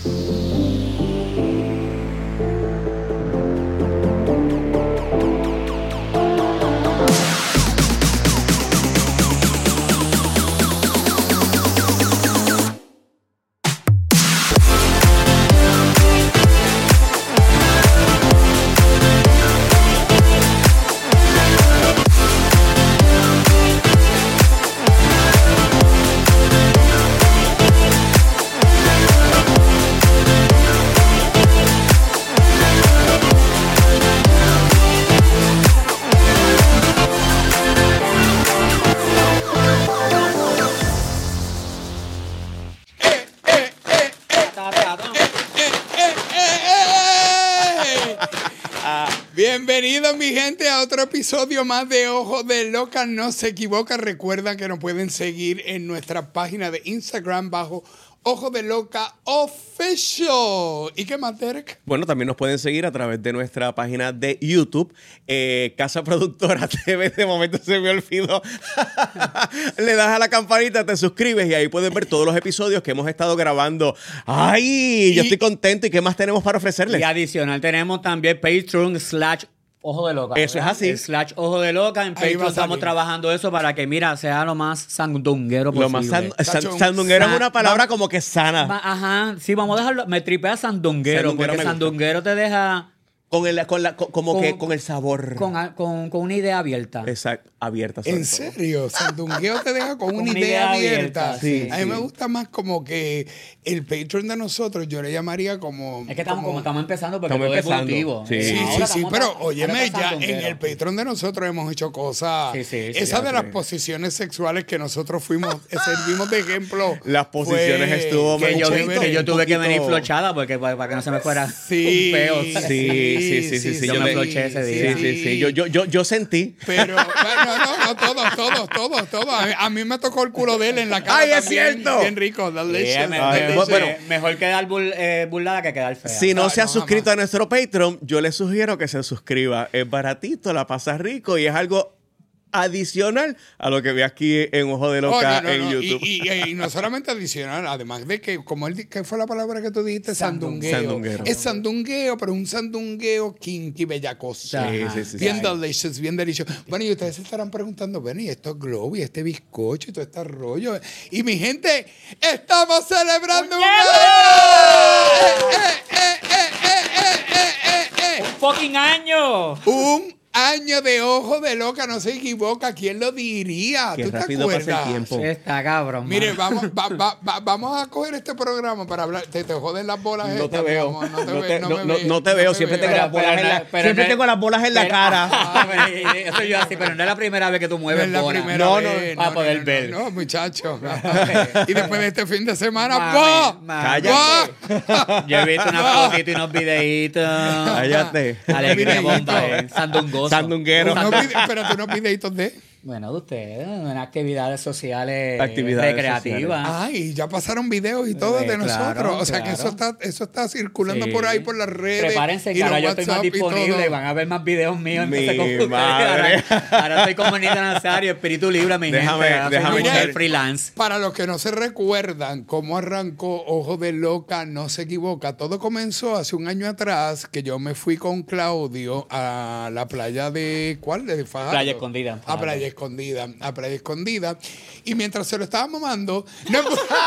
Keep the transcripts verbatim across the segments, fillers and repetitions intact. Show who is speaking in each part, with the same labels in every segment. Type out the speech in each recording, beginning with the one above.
Speaker 1: Bienvenidos mi gente a otro episodio más de Ojo de Loca No Se Equivoca. Recuerda que nos pueden seguir en nuestra página de Instagram bajo Ojo de Loca Official. ¿Y qué más, Derek?
Speaker 2: Bueno, también nos pueden seguir a través de nuestra página de YouTube, eh, Casa Productora T V. De momento se me olvidó. Le das a la campanita, te suscribes y ahí puedes ver todos los episodios que hemos estado grabando. ¡Ay! Yo y, estoy contento. ¿Y qué más tenemos para ofrecerles?
Speaker 3: Y adicional tenemos también Patreon slash Ojo de Loca.
Speaker 2: Eso
Speaker 3: ¿verdad?
Speaker 2: es así.
Speaker 3: El slash Ojo de Loca. En Patreon estamos trabajando eso para que, mira, sea lo más sandunguero posible.
Speaker 2: Lo más san, san, sandunguero Sa es una palabra va, como que sana.
Speaker 3: Va, ajá. Sí, vamos a dejarlo. Me tripea sandunguero. Sandunguero porque sandunguero te deja...
Speaker 2: Con el, con la, con, como con, que con el sabor.
Speaker 3: Con, con, con una idea abierta.
Speaker 2: Exacto, abierta.
Speaker 1: ¿En serio? Sandungueo te deja con, con una, una idea, idea abierta. abierta. Sí, a mí sí. me gusta más como que el Patreon de nosotros, yo le llamaría como...
Speaker 3: Es que estamos, como, como estamos empezando porque
Speaker 2: estamos
Speaker 3: todo
Speaker 2: empezando.
Speaker 3: es evolutivo.
Speaker 1: Sí, sí, sí, sí pero óyeme, ya en el Patreon de nosotros hemos hecho cosas... Sí, sí, sí, Esas sí, de sí. las posiciones sexuales que nosotros fuimos, servimos de ejemplo.
Speaker 2: Las posiciones fue, estuvo
Speaker 3: que yo, que yo tuve que venir flochada porque para, para que no se me fuera
Speaker 1: sí,
Speaker 3: un peo.
Speaker 2: Sí, sí, sí, sí. sí
Speaker 3: yo me floché ese día.
Speaker 2: Sí, sí, sí. Yo, yo, yo, yo sentí.
Speaker 1: Pero, bueno, no, no, todos, todos, todos, todos. A mí, a mí me tocó el culo de él en la cara.
Speaker 2: ¡Ay, es
Speaker 1: también,
Speaker 2: cierto!
Speaker 1: Bien rico.
Speaker 3: Yeah, me, Ay, me, bueno, mejor quedar bur, eh, burlada que quedar fea.
Speaker 2: Si no, no se ha
Speaker 1: no,
Speaker 2: suscrito
Speaker 1: jamás.
Speaker 2: a nuestro Patreon, yo le sugiero que se suscriba. Es baratito, la pasa rico y es algo adicional a lo que ve aquí en Ojo de Loca oh, no, no, en no. YouTube.
Speaker 1: Y, y, y no solamente adicional, además de que, como él, ¿qué fue la palabra que tú dijiste? Sandungueo.
Speaker 2: Sandunguero.
Speaker 1: Es sandungueo, pero un sandungueo kinky, bellacosa.
Speaker 2: Sí, sí, sí,
Speaker 1: bien
Speaker 2: sí.
Speaker 1: delicious, bien delicioso. Bueno, y ustedes se estarán preguntando, bueno, y esto es globo, y este bizcocho, y todo este rollo. Y mi gente, ¡estamos celebrando un año! ¡Eh, eh, eh, eh, eh, eh, eh, eh!
Speaker 3: ¡Un fucking año!
Speaker 1: ¡Un año de Ojo de Loca No Se Equivoca! ¿Quién lo diría?
Speaker 2: Qué
Speaker 1: ¿Tú te
Speaker 2: rápido
Speaker 1: acuerdas?
Speaker 2: pasa el tiempo.
Speaker 3: Sí, está cabrón.
Speaker 1: Mire, vamos, va, va, va, vamos a coger este programa para hablar. Te, te joden las bolas.
Speaker 2: No
Speaker 1: estas,
Speaker 2: te veo.
Speaker 1: Vamos, no te,
Speaker 2: no
Speaker 1: ve,
Speaker 2: te,
Speaker 1: no
Speaker 2: no,
Speaker 1: me
Speaker 2: no,
Speaker 1: ve,
Speaker 2: no te veo.
Speaker 1: No
Speaker 2: Siempre,
Speaker 1: te
Speaker 2: tengo, las bolas en la,
Speaker 3: pero
Speaker 2: siempre
Speaker 3: no,
Speaker 2: tengo las bolas en
Speaker 3: pero,
Speaker 2: la cara.
Speaker 3: Ah, eso yo así, pero no es la primera vez que tú mueves
Speaker 1: no es la
Speaker 3: bolas.
Speaker 1: primera
Speaker 2: no,
Speaker 1: vez.
Speaker 2: no,
Speaker 3: para
Speaker 1: no,
Speaker 3: poder
Speaker 1: no,
Speaker 3: ver.
Speaker 1: No, no muchacho. Y después de este fin de semana,
Speaker 3: Mami,
Speaker 1: ¡bah!
Speaker 3: mami.
Speaker 2: Cállate.
Speaker 3: Yo he visto unas fotitos y unos videitos.
Speaker 2: Cállate.
Speaker 3: Alegría bomba, eh. Sandungoso.
Speaker 2: Sandunguero.
Speaker 1: No, pero tú no videitos de...
Speaker 3: Bueno, de ustedes, en actividades sociales
Speaker 2: actividades
Speaker 3: recreativas.
Speaker 1: Ay, ya pasaron videos y todo
Speaker 3: Eh,
Speaker 1: de nosotros.
Speaker 3: claro,
Speaker 1: o sea
Speaker 3: claro.
Speaker 1: que eso está, eso está circulando
Speaker 3: Sí.
Speaker 1: por ahí, por las redes.
Speaker 3: Prepárense,
Speaker 1: y
Speaker 3: que ahora
Speaker 1: los
Speaker 3: yo estoy más
Speaker 1: WhatsApp y
Speaker 3: disponible y,
Speaker 1: todo.
Speaker 3: van a ver más videos míos.
Speaker 2: Mi
Speaker 3: Entonces, con
Speaker 2: madre.
Speaker 3: Ahora, ahora estoy como Nita Nazario, espíritu libre, mi
Speaker 2: Déjame-
Speaker 3: gente. Ahora
Speaker 2: déjame
Speaker 3: soy una mujer
Speaker 1: echar-
Speaker 3: freelance.
Speaker 1: Para los que no se recuerdan cómo arrancó Ojo de Loca No Se Equivoca, todo comenzó hace un año atrás que yo me fui con Claudio a la playa de... ¿Cuál? De Fajardo.
Speaker 3: Playa Escondida.
Speaker 1: A Playa Escondida. A Playa Escondida. Y mientras se lo estaba mamando... No,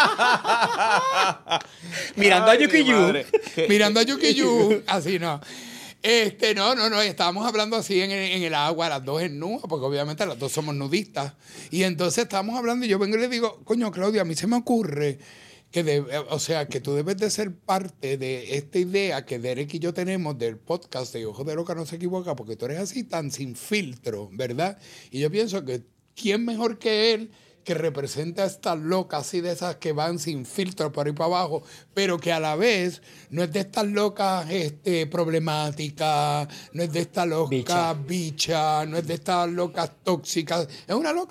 Speaker 3: Mirando
Speaker 2: Ay,
Speaker 3: a Yuki
Speaker 2: mi
Speaker 3: Yu.
Speaker 2: madre.
Speaker 1: mirando a Yuki Yu, así no. Este, no, no, no, estábamos hablando así en, en el agua, las dos en nua, porque obviamente las dos somos nudistas. Y entonces estábamos hablando y yo vengo y le digo, coño, Claudia, a mí se me ocurre que, de, o sea, que tú debes de ser parte de esta idea que Derek y yo tenemos del podcast de Ojo de Loca No Se Equivoca, porque tú eres así tan sin filtro, ¿verdad? Y yo pienso que ¿quién mejor que él que representa a estas locas así de esas que van sin filtro por ahí para abajo, pero que a la vez no es de estas locas este, problemáticas, no es de estas locas
Speaker 3: Bicha.
Speaker 1: bichas, no es de estas locas tóxicas, es una loca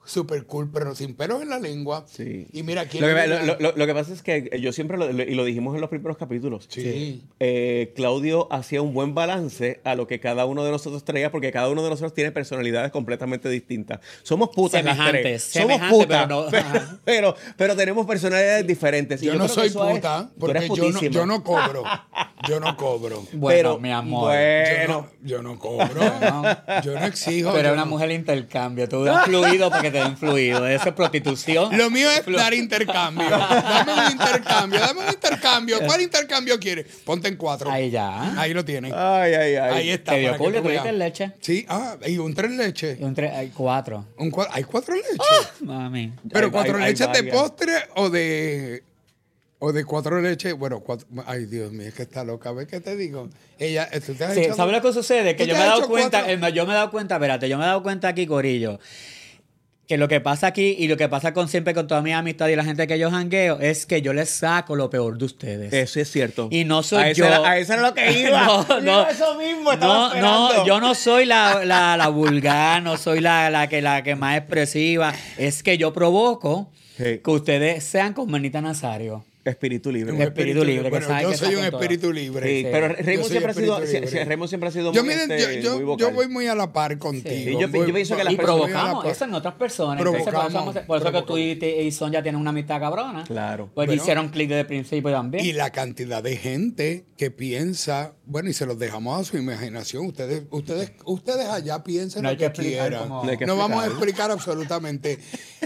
Speaker 1: super cool, pero sin pelos en la lengua.
Speaker 2: Sí.
Speaker 1: Y mira, aquí
Speaker 2: lo, que, lo, lo, lo que pasa es que yo siempre, lo, lo, y lo dijimos en los primeros capítulos,
Speaker 1: sí.
Speaker 2: eh, Claudio hacía un buen balance a lo que cada uno de nosotros traía, porque cada uno de nosotros tiene personalidades completamente distintas. Somos putas las tres. Somos putas, pero, no, pero, pero, pero tenemos personalidades diferentes.
Speaker 1: Yo,
Speaker 2: y yo
Speaker 1: no soy
Speaker 2: puta,
Speaker 1: es, porque yo no, yo no cobro. Yo no cobro.
Speaker 3: Bueno,
Speaker 2: pero,
Speaker 3: mi amor.
Speaker 2: Bueno.
Speaker 1: Yo, no, yo no cobro. No. Yo no exijo.
Speaker 3: Pero
Speaker 1: yo
Speaker 3: una
Speaker 1: no.
Speaker 3: mujer intercambio. Tú das fluido para que te den fluido. Eso es prostitución.
Speaker 1: Lo mío es dar intercambio. Dame un intercambio. Dame un intercambio. ¿Cuál intercambio quieres? Ponte en cuatro.
Speaker 3: Ahí ya.
Speaker 1: Ahí lo tienen.
Speaker 2: Ay, ay, ay.
Speaker 1: Ahí está.
Speaker 3: Te dio culo, tú diste leche.
Speaker 1: Sí, ah, y un tres leches.
Speaker 3: Y un tres, hay cuatro.
Speaker 1: Un cua- ¿Hay cuatro leches?
Speaker 3: ¡Ah! Mami.
Speaker 1: Pero
Speaker 2: Hay-
Speaker 1: cuatro
Speaker 2: hay- hay
Speaker 1: leches de
Speaker 2: varias.
Speaker 1: postre o de. O de cuatro leches. Bueno, cuatro. Ay, Dios mío, es que está loca. ¿Ves qué te digo? Ella, ¿tú te has
Speaker 3: Sí,
Speaker 1: echado-
Speaker 3: ¿sabes lo que sucede? Que
Speaker 1: ¿Tú
Speaker 3: yo
Speaker 1: te
Speaker 3: me he
Speaker 1: has
Speaker 3: dado
Speaker 1: hecho
Speaker 3: cuenta,
Speaker 1: cuatro?
Speaker 3: eh, yo me he dado cuenta, espérate, yo me he dado cuenta aquí, Corillo, que lo que pasa aquí y lo que pasa con siempre con toda mi amistad y la gente que yo jangueo es que yo les saco lo peor de ustedes.
Speaker 2: Eso es cierto.
Speaker 3: Y no soy
Speaker 2: a eso
Speaker 3: yo.
Speaker 2: Era, a eso era lo que iba.
Speaker 3: No,
Speaker 2: Yo
Speaker 3: no.
Speaker 2: eso mismo estaba
Speaker 3: No,
Speaker 2: esperando.
Speaker 3: no, yo no soy la, la, la vulgar, no soy la, la, que, la que más expresiva. Es que yo provoco
Speaker 2: Sí.
Speaker 3: que ustedes sean como Manita Nazario.
Speaker 2: Espíritu libre.
Speaker 1: Un
Speaker 3: espíritu libre, que
Speaker 1: Bueno,
Speaker 3: sabe
Speaker 1: yo
Speaker 3: que
Speaker 1: soy
Speaker 3: está
Speaker 1: un
Speaker 3: con todo.
Speaker 1: espíritu libre.
Speaker 2: Sí,
Speaker 3: Sí.
Speaker 2: pero
Speaker 1: Yo
Speaker 2: Raymond
Speaker 1: soy
Speaker 2: siempre, ha sido,
Speaker 1: espíritu
Speaker 2: sí,
Speaker 1: libre.
Speaker 2: sí, Raymond siempre ha sido
Speaker 1: Yo,
Speaker 2: muy,
Speaker 1: miren,
Speaker 2: este,
Speaker 1: yo, yo-
Speaker 2: muy
Speaker 1: yo
Speaker 2: vocal.
Speaker 1: voy muy a la par contigo.
Speaker 2: Sí, yo pi-
Speaker 1: Voy-
Speaker 2: yo pienso que las
Speaker 3: Y
Speaker 1: voy
Speaker 2: personas-
Speaker 1: muy a la
Speaker 3: provocamos
Speaker 1: par.
Speaker 3: eso en otras personas. Entonces, por eso,
Speaker 1: Provocamos,
Speaker 3: por eso que tú y,
Speaker 1: provocamos.
Speaker 3: te- y Son ya tienen una amistad cabrona.
Speaker 2: Claro.
Speaker 3: Porque
Speaker 1: Bueno.
Speaker 3: hicieron clic desde el principio también.
Speaker 1: Y la cantidad de gente que piensa, bueno, y se los dejamos a su imaginación. Ustedes, ustedes, ustedes allá piensen
Speaker 3: No hay
Speaker 1: lo que,
Speaker 3: que explicar
Speaker 1: quieran.
Speaker 3: cómo-
Speaker 2: No hay que
Speaker 1: No vamos a
Speaker 2: explicar.
Speaker 1: explicar absolutamente.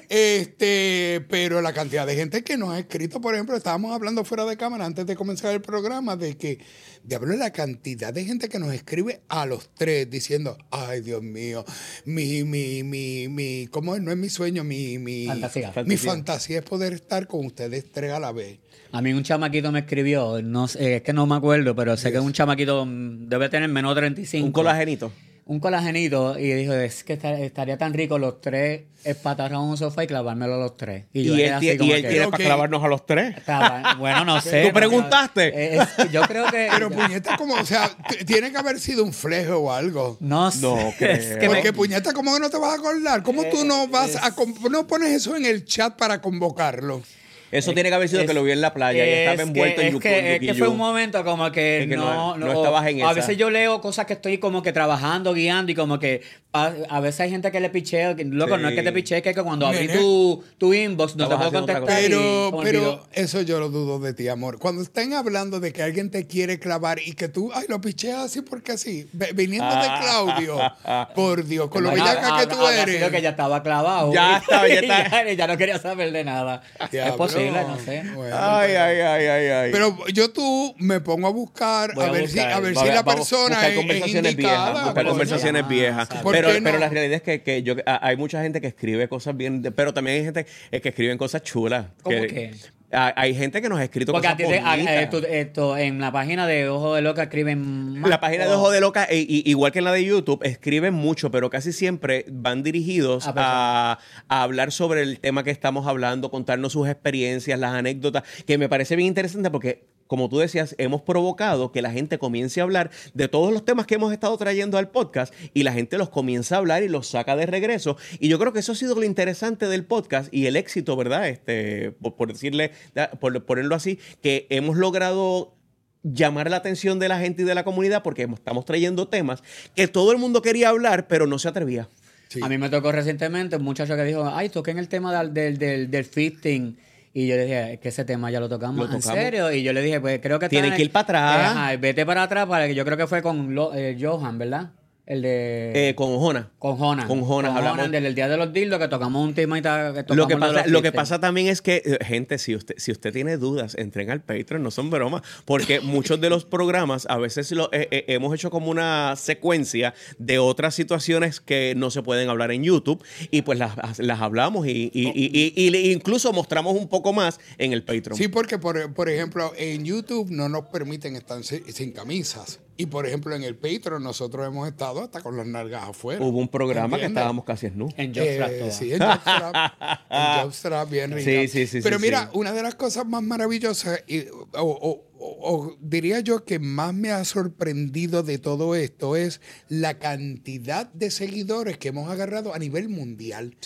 Speaker 1: Este, pero la cantidad de gente que nos ha escrito, por ejemplo, estábamos hablando fuera de cámara antes de comenzar el programa de que, de hablar de la cantidad de gente que nos escribe a los tres diciendo, ay, Dios mío, mi, mi, mi, mi, ¿cómo es? No es mi sueño, mi, mi,
Speaker 3: Fantasía.
Speaker 1: mi
Speaker 2: Fantasía.
Speaker 1: fantasía es poder estar con ustedes tres a la vez.
Speaker 3: A mí un chamaquito me escribió, no sé, es que no me acuerdo, pero sé que un chamaquito mm, debe tener menos de treinta y cinco.
Speaker 2: Un colagenito.
Speaker 3: Un colagenito y dijo, es que estar- estaría tan rico los tres espatarrados en un sofá y clavármelo a los tres. Y, yo
Speaker 2: Y
Speaker 3: quedé
Speaker 2: él,
Speaker 3: así
Speaker 2: tie-
Speaker 3: como
Speaker 2: y él
Speaker 3: que-
Speaker 2: tiene
Speaker 1: Creo
Speaker 2: para
Speaker 1: que-
Speaker 2: clavarnos a los tres.
Speaker 3: Estaba- bueno, no sé.
Speaker 2: ¿Tú preguntaste?
Speaker 3: Eh, es- yo creo que...
Speaker 1: Pero puñeta, como, o sea, t- tiene que haber sido un flejo o algo.
Speaker 3: No sé.
Speaker 2: No
Speaker 3: es
Speaker 2: creo.
Speaker 3: que me-
Speaker 1: Porque puñeta, ¿cómo que no te vas a acordar? ¿Cómo tú no vas a con- no pones eso en el chat para convocarlo?
Speaker 2: Eso tiene que haber sido
Speaker 3: Es-
Speaker 2: que lo vi en la playa y estaba
Speaker 3: es
Speaker 2: envuelto
Speaker 3: que,
Speaker 2: en
Speaker 3: es que, es que fue un momento como que,
Speaker 2: Es que
Speaker 3: no,
Speaker 2: no- no estabas en
Speaker 3: A
Speaker 2: esa.
Speaker 3: veces yo leo cosas que estoy como que trabajando, guiando y como que a, a veces hay gente que le picheo. Que, loco,
Speaker 2: Sí.
Speaker 3: no es que te piche, es que cuando abrí
Speaker 1: Nene.
Speaker 3: tu, tu inbox no te
Speaker 2: Estabas
Speaker 3: puedo
Speaker 2: haciendo otra
Speaker 3: contestar.
Speaker 2: cosa.
Speaker 3: y
Speaker 1: Pero,
Speaker 3: se me olvidó.
Speaker 1: pero eso yo lo dudo de ti, amor. Cuando estén hablando de que alguien te quiere clavar y que tú, ay, lo picheas así porque así, ve- viniendo de Claudio, por Dios, con lo
Speaker 3: Bueno,
Speaker 1: bellaca que
Speaker 3: habrá-
Speaker 1: tú
Speaker 3: habrá
Speaker 1: eres.
Speaker 3: sido que ya estaba clavado.
Speaker 2: Ya estaba, ya estaba.
Speaker 3: ya, ya no quería saber de nada. Es
Speaker 1: Diablo.
Speaker 3: posible, no sé.
Speaker 1: Bueno,
Speaker 2: Ay,
Speaker 1: pero-
Speaker 2: ay, ay, ay, ay.
Speaker 1: Pero yo tú me pongo a buscar
Speaker 3: Voy
Speaker 1: a
Speaker 3: a
Speaker 1: ver
Speaker 3: buscar.
Speaker 1: si a ver
Speaker 2: Va-
Speaker 1: si la
Speaker 2: vamos a
Speaker 1: persona
Speaker 2: buscar
Speaker 1: es, es
Speaker 2: conversaciones
Speaker 1: indicada.
Speaker 2: viejas, buscar
Speaker 1: coño.
Speaker 2: conversaciones
Speaker 3: Ah,
Speaker 2: viejas.
Speaker 3: ¿sabes?
Speaker 1: ¿Por
Speaker 2: Pero,
Speaker 1: qué no?
Speaker 2: pero la realidad es que, que yo, a- hay mucha gente que escribe cosas bien, de- pero también hay gente eh, que escriben cosas chulas.
Speaker 3: ¿Cómo
Speaker 2: que,
Speaker 3: que?
Speaker 2: Hay, hay gente que nos ha escrito
Speaker 3: Porque
Speaker 2: cosas
Speaker 3: a ti te- a-
Speaker 2: bonitas.
Speaker 3: eh, tú- esto, en la página de Ojo de Loca escriben más.
Speaker 2: La página de Ojo de Loca, e- y- igual que en la de YouTube, escriben mucho, pero casi siempre van dirigidos
Speaker 3: A
Speaker 2: a, a hablar sobre el tema que estamos hablando, contarnos sus experiencias, las anécdotas, que me parece bien interesante porque, como tú decías, hemos provocado que la gente comience a hablar de todos los temas que hemos estado trayendo al podcast y la gente los comienza a hablar y los saca de regreso. Y yo creo que eso ha sido lo interesante del podcast y el éxito, ¿verdad? Este, por, por decirle, por ponerlo así, que hemos logrado llamar la atención de la gente y de la comunidad porque estamos trayendo temas que todo el mundo quería hablar, pero no se atrevía.
Speaker 1: Sí.
Speaker 3: A mí me tocó recientemente un muchacho que dijo, ay, toquen el tema del, del, del, del fisting. Y yo le dije, es que ese tema ya lo tocamos.
Speaker 2: Lo
Speaker 3: ¿En
Speaker 2: tocamos.
Speaker 3: serio? Y yo le dije, pues creo que...
Speaker 2: Tienen
Speaker 3: está en
Speaker 2: que
Speaker 3: el-
Speaker 2: ir para atrás.
Speaker 3: Eh, ajá, vete para atrás, para que yo creo que fue con Lo- eh, Johan, ¿verdad? El de...
Speaker 2: Eh, con Ojona.
Speaker 3: con Jonan.
Speaker 2: con Jonan, hablamos-
Speaker 3: del, del Día de los Dildos, que tocamos un tema y ta- que tocamos
Speaker 2: Lo que,
Speaker 3: lo de
Speaker 2: pasa,
Speaker 3: los
Speaker 2: lo que
Speaker 3: fisting.
Speaker 2: pasa también es que, eh, gente, si usted, si usted tiene dudas, entren al Patreon, no son bromas, porque muchos de los programas a veces lo, eh, eh, hemos hecho como una secuencia de otras situaciones que no se pueden hablar en YouTube y pues las, las hablamos y, y, y, y- y le- incluso mostramos un poco más en el Patreon.
Speaker 1: Sí, porque por, por ejemplo, en YouTube no nos permiten estar sin, sin camisas. Y por ejemplo, en el Patreon nosotros hemos estado hasta con las nalgas afuera.
Speaker 2: Hubo un programa que
Speaker 1: ¿Entiendes?
Speaker 2: estábamos casi snus.
Speaker 3: En Jostrap
Speaker 1: Eh,
Speaker 3: toda.
Speaker 1: sí, en Jostrap. En Jostrap, bien rica.
Speaker 2: Sí, sí, sí,
Speaker 1: Pero
Speaker 2: sí,
Speaker 1: mira,
Speaker 2: sí.
Speaker 1: una de las cosas más maravillosas, y- o, o- o- o diría yo que más me ha sorprendido de todo esto, es la cantidad de seguidores que hemos agarrado a nivel mundial.
Speaker 2: Sí.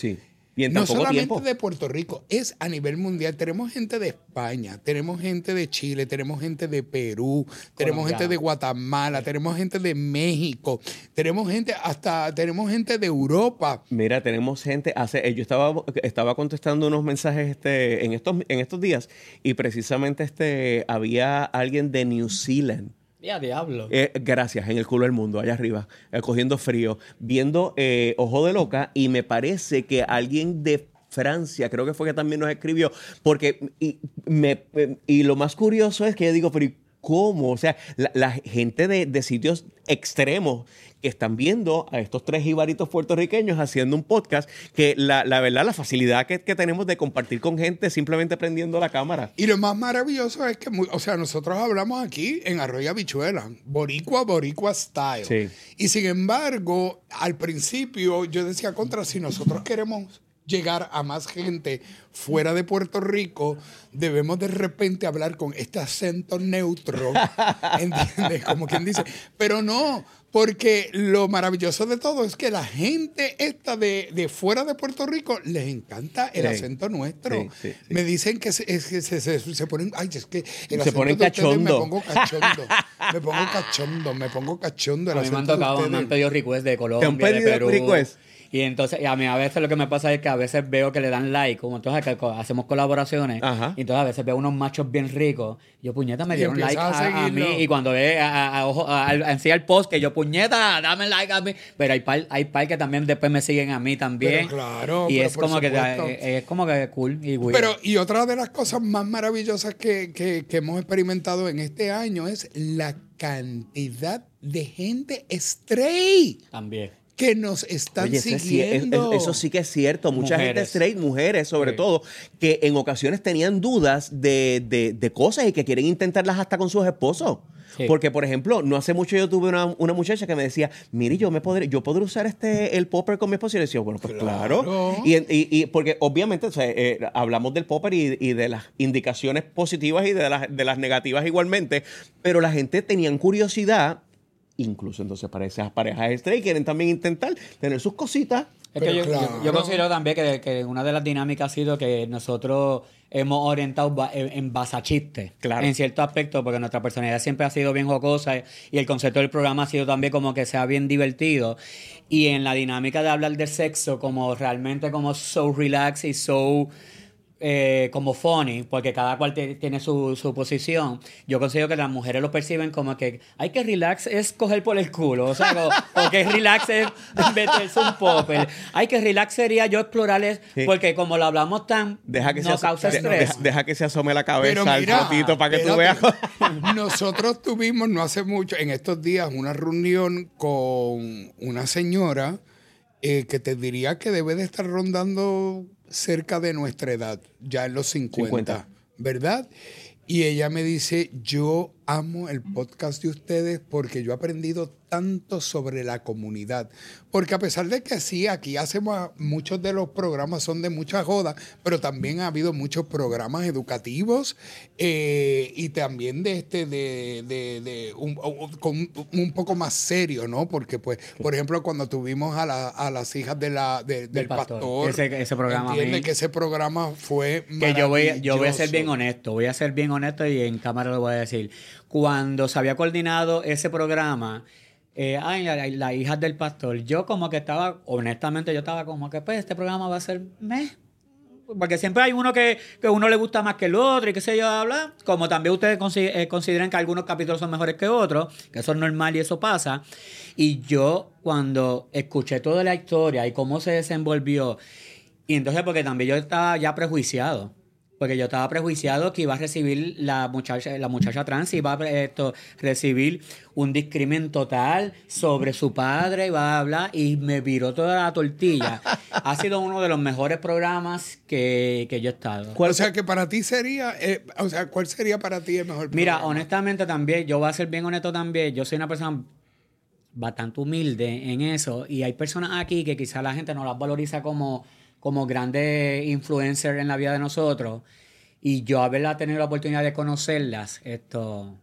Speaker 2: Y en
Speaker 1: no
Speaker 2: tan poco
Speaker 1: solamente
Speaker 2: tiempo.
Speaker 1: de Puerto Rico, es a nivel mundial. Tenemos gente de España, tenemos gente de Chile, tenemos gente de Perú, tenemos gente de Guatemala, tenemos gente de México, tenemos gente hasta tenemos gente de Europa.
Speaker 2: Mira, tenemos gente, hace, eh, yo estaba, estaba contestando unos mensajes este, en, estos, en estos días y precisamente este, había alguien de New Zealand.
Speaker 3: Ya, diablo.
Speaker 2: Eh, gracias, en el culo del mundo, allá arriba, eh, cogiendo frío, viendo eh, Ojo de Loca, y me parece que alguien de Francia, creo que fue que también nos escribió, porque, y, me, y lo más curioso es que yo digo, pero ¿y cómo? O sea, la, la gente de, de sitios extremos que están viendo a estos tres jibaritos puertorriqueños haciendo un podcast, que la, la verdad, la facilidad que, que tenemos de compartir con gente simplemente prendiendo la cámara.
Speaker 1: Y lo más maravilloso es que, muy- o sea, nosotros hablamos aquí en Arroyo Habichuela, boricua, boricua style.
Speaker 2: Sí.
Speaker 1: Y sin embargo, al principio yo decía, contra, si nosotros queremos llegar a más gente fuera de Puerto Rico, debemos de repente hablar con este acento neutro, ¿entiendes? Como quien dice. Pero no, porque lo maravilloso de todo es que la gente esta de, de fuera de Puerto Rico les encanta el
Speaker 2: Sí.
Speaker 1: acento nuestro.
Speaker 2: Sí, sí, sí.
Speaker 1: Me dicen que, se, es que se, se- se ponen, ay, es que el
Speaker 2: Se
Speaker 1: acento
Speaker 2: ponen
Speaker 1: de ustedes me
Speaker 2: cachondo.
Speaker 1: pongo cachondo, me pongo cachondo, me pongo cachondo. El
Speaker 3: A mí me han
Speaker 1: acento de
Speaker 3: tocado, me han
Speaker 1: ustedes.
Speaker 3: pedido requests de Colombia,
Speaker 2: ¿Te han pedido
Speaker 3: de Perú.
Speaker 2: requests?
Speaker 3: Y entonces, y a mí a veces lo que me pasa es que a veces veo que le dan like, como entonces que co- hacemos colaboraciones,
Speaker 2: Ajá.
Speaker 3: y entonces a veces veo unos machos bien ricos, y yo, puñeta, me
Speaker 1: Y
Speaker 3: dieron like
Speaker 1: empiezas a
Speaker 3: a, a mí,
Speaker 1: seguirlo.
Speaker 3: y cuando ve a, a, a ojo, a, a- encima el post, que yo, puñeta, dame like a mí, pero hay par, hay par que también después me siguen a mí también.
Speaker 1: Pero claro,
Speaker 3: y
Speaker 1: pero
Speaker 3: es
Speaker 1: por
Speaker 3: como que
Speaker 1: supuesto.
Speaker 3: eh, es como que cool y weird.
Speaker 1: Pero, y otra de las cosas más maravillosas que, que- que hemos experimentado en este año es la cantidad de gente straight
Speaker 3: también.
Speaker 1: que nos están
Speaker 2: Oye, eso, es ci- es-
Speaker 1: siguiendo.
Speaker 2: es- eso sí que es cierto. Mucha gente
Speaker 3: Mujeres.
Speaker 2: straight, mujeres sobre
Speaker 3: Sí.
Speaker 2: todo, que en ocasiones tenían dudas de, de- de cosas y que quieren intentarlas hasta con sus esposos.
Speaker 3: Sí.
Speaker 2: Porque, por ejemplo, no hace mucho yo tuve una, una muchacha que me decía, mire, yo me podré, yo podré usar este el popper con mi esposo. Y le decía, bueno, pues claro.
Speaker 1: Claro.
Speaker 2: Y, y- y porque obviamente o sea, eh, hablamos del popper y, y de las indicaciones positivas y de las, de las negativas igualmente, pero la gente tenía curiosidad. Incluso entonces para esas parejas straight quieren también intentar tener sus cositas.
Speaker 3: Es
Speaker 1: Pero
Speaker 3: que yo,
Speaker 1: claro.
Speaker 3: yo- yo considero también que, que una de las dinámicas ha sido que nosotros hemos orientado ba- en, en base a chistes.
Speaker 2: Claro.
Speaker 3: En cierto aspecto, porque nuestra personalidad siempre ha sido bien jocosa y el concepto del programa ha sido también como que sea bien divertido. Y en la dinámica de hablar de sexo, como realmente como so relax y so... eh, como funny, porque cada cual te- tiene su, su posición. Yo considero que las mujeres lo perciben como que hay que relax es coger por el culo, o sea, o, o que relax es meterse un popper. Hay que relax sería yo explorarles,
Speaker 2: Sí.
Speaker 3: porque como lo hablamos tan,
Speaker 2: Deja que,
Speaker 3: no
Speaker 2: se,
Speaker 3: causa
Speaker 2: de-
Speaker 3: estrés.
Speaker 2: deja, deja que se asome la
Speaker 1: Pero
Speaker 2: cabeza
Speaker 1: mira,
Speaker 2: al ratito para que tú veas.
Speaker 1: espérate. Nosotros tuvimos no hace mucho, en estos días, una reunión con una señora eh, que te diría que debe de estar rondando cerca de nuestra edad, ya en los cincuenta,
Speaker 2: cincuenta.
Speaker 1: ¿verdad? Y ella me dice, yo amo el podcast de ustedes porque yo he aprendido tanto sobre la comunidad. Porque a pesar de que sí, aquí hacemos, muchos de los programas son de mucha joda, pero también ha habido muchos programas educativos eh, y también de este, de, de, de un, un- con un, un poco más serio, ¿no? Porque, pues, por ejemplo, cuando tuvimos a, la- a las hijas de la, de- del,
Speaker 3: Del pastor.
Speaker 1: pastor,
Speaker 3: Ese- ese programa a
Speaker 1: entiende
Speaker 3: mí-
Speaker 1: que ese programa fue
Speaker 3: Que yo voy, yo voy a ser
Speaker 1: maravilloso.
Speaker 3: bien honesto, voy a ser bien honesto y en cámara lo voy a decir. Cuando se había coordinado ese programa, eh, ay, la- las hijas del pastor, yo como que estaba, honestamente yo estaba como que pues este programa va a ser meh. Porque siempre hay uno que, que a uno le gusta más que el otro y qué sé yo, habla. Como también ustedes consi- eh, consideran que algunos capítulos son mejores que otros, que eso es normal y eso pasa. Y yo cuando escuché toda la historia y cómo se desenvolvió, y entonces porque también yo estaba ya prejuiciado. Porque yo estaba prejuiciado que iba a recibir la muchacha, la muchacha trans, iba a esto, recibir un discrimen total sobre su padre, iba a hablar y me viró toda la tortilla. Ha sido uno de los mejores programas que, que yo he estado.
Speaker 1: O sea, que para ti sería, eh, o sea, ¿cuál sería para ti el mejor
Speaker 3: Mira,
Speaker 1: programa?
Speaker 3: honestamente también, yo voy a ser bien honesto también, yo soy una persona bastante humilde en eso y hay personas aquí que quizá la gente no las valoriza como, como grandes influencers en la vida de nosotros y yo haberla tenido la oportunidad de conocerlas, esto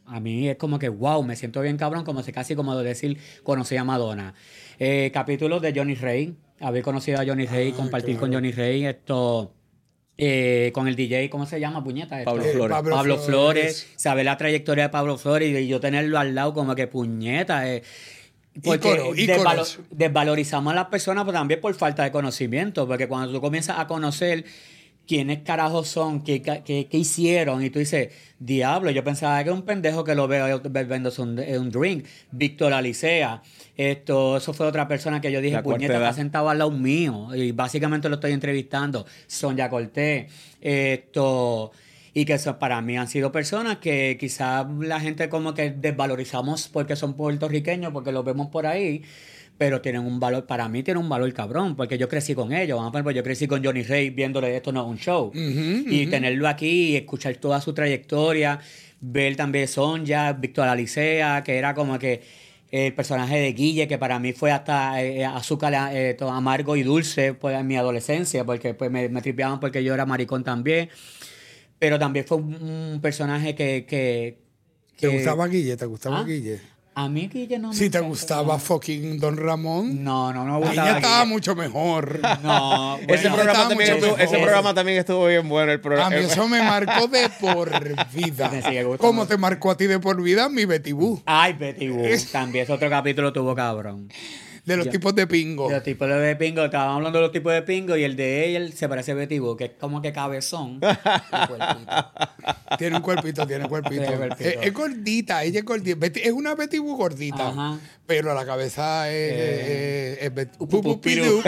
Speaker 3: a mí es como que, wow, me siento bien cabrón, como si casi como decir, conocí a Madonna. Eh, capítulos de Johnny Ray, haber conocido a Johnny Ray,
Speaker 1: Ah,
Speaker 3: compartir
Speaker 1: claro.
Speaker 3: con Johnny Ray, esto... Eh, con el D J, ¿cómo se llama, puñeta? Esto?
Speaker 2: Pablo
Speaker 1: Eh,
Speaker 2: Flores.
Speaker 1: Pablo,
Speaker 3: Pablo
Speaker 1: Flores.
Speaker 3: Flores, saber la trayectoria de Pablo Flores y yo tenerlo al lado como que puñeta. Eh, porque
Speaker 1: Ícono,
Speaker 3: desvalo-
Speaker 1: íconos.
Speaker 3: desvalorizamos a las personas pero también por falta de conocimiento, porque cuando tú comienzas a conocer quiénes carajos son, qué, qué, qué hicieron, y tú dices, diablo, yo pensaba que era un pendejo que lo veo bebiéndose un, un drink. Víctor Alicea, esto, eso fue otra persona que yo dije,
Speaker 2: La cuarta
Speaker 3: puñeta,
Speaker 2: edad.
Speaker 3: está sentado al lado mío, y básicamente lo estoy entrevistando. Sonia Cortés, esto... Y que eso para mí han sido personas que quizás la gente como que desvalorizamos porque son puertorriqueños, porque los vemos por ahí, pero tienen un valor, para mí tienen un valor cabrón, porque yo crecí con ellos. Vamos a poner, pues yo crecí con Johnny Ray viéndole esto no es un show.
Speaker 1: Ujú,
Speaker 3: Y
Speaker 1: ujú.
Speaker 3: tenerlo aquí y escuchar toda su trayectoria, ver también Sonja, Víctor Alicea, que era como que el personaje de Guille, que para mí fue hasta eh, azúcar eh, todo amargo y dulce pues, en mi adolescencia, porque pues, me, me tripeaban porque yo era maricón también. Pero también fue un, un personaje que... que,
Speaker 1: ¿Te
Speaker 3: que-
Speaker 1: gustaba Guille? ¿Te gustaba
Speaker 3: ¿Ah?
Speaker 1: Guille?
Speaker 3: A mí Guille no me...
Speaker 1: Si te
Speaker 3: encanta,
Speaker 1: gustaba
Speaker 3: no.
Speaker 1: fucking Don Ramón,
Speaker 3: No, no, no me
Speaker 1: Guille
Speaker 3: gustaba
Speaker 1: estaba
Speaker 3: Guille.
Speaker 1: mucho mejor.
Speaker 3: No,
Speaker 2: ese,
Speaker 3: bueno,
Speaker 2: programa
Speaker 1: estaba
Speaker 2: también
Speaker 1: mucho
Speaker 2: estuvo, ese
Speaker 1: mejor.
Speaker 2: programa también estuvo bien bueno. El
Speaker 1: A
Speaker 2: programa.
Speaker 1: mí eso me marcó de por vida.
Speaker 3: Me sigue gustando.
Speaker 1: ¿Cómo te marcó a ti de por vida mi Betty Boo?
Speaker 3: Ay, Betty Boo. También ese otro capítulo tuvo cabrón.
Speaker 1: De los
Speaker 3: Yo-
Speaker 1: tipos de pingo.
Speaker 3: Los tipos de pingo, estábamos hablando de los tipos de pingo y el de ella se parece a Betty Boo, que es como que cabezón. y cuerpito.
Speaker 1: Tiene un cuerpito, tiene cuerpito.
Speaker 3: Tiene cuerpito.
Speaker 1: Es, es gordita, ella es gordita. Betty- es una Betty Boo gordita.
Speaker 3: Ajá.
Speaker 1: Pero la cabeza es.
Speaker 3: Eh,
Speaker 1: es, es Bet-
Speaker 3: upu,
Speaker 1: Pupu
Speaker 3: piru.
Speaker 1: Pidu.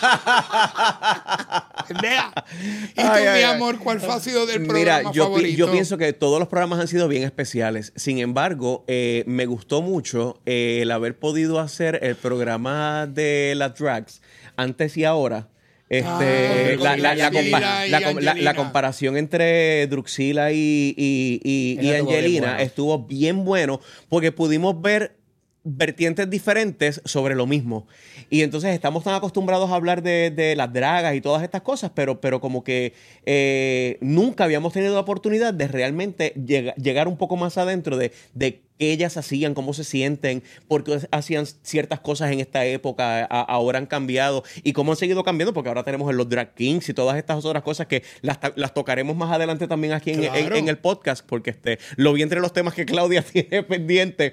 Speaker 1: Vea. ¿Y tú,
Speaker 2: Ay, ay,
Speaker 1: mi
Speaker 2: ay.
Speaker 1: amor, cuál fue ha sido del programa
Speaker 2: Mira, yo, pi-
Speaker 1: favorito?
Speaker 2: yo pienso que todos los programas han sido bien especiales. Sin embargo, eh, me gustó mucho eh, el haber podido hacer el programa de las drags antes y ahora. Este,
Speaker 1: Ah,
Speaker 2: la, la- la
Speaker 1: Druxila
Speaker 2: compa-
Speaker 1: y
Speaker 2: la com- la- la
Speaker 1: Angelina.
Speaker 2: comparación entre Druxila y, y, y- y
Speaker 3: Eso estuvo bien
Speaker 2: Angelina
Speaker 3: bueno.
Speaker 2: estuvo bien bueno porque pudimos ver vertientes diferentes sobre lo mismo. Y entonces estamos tan acostumbrados a hablar de, de las dragas y todas estas cosas, pero, pero como que eh, nunca habíamos tenido la oportunidad de realmente llega- llegar un poco más adentro de, de qué ellas hacían, cómo se sienten, por qué hacían ciertas cosas en esta época, a- ahora han cambiado y cómo han seguido cambiando, porque ahora tenemos los drag kings y todas estas otras cosas que las, ta- las tocaremos más adelante también aquí en, en-
Speaker 1: Claro.
Speaker 2: en el podcast, porque este, lo vi entre los temas que Claudia tiene pendiente.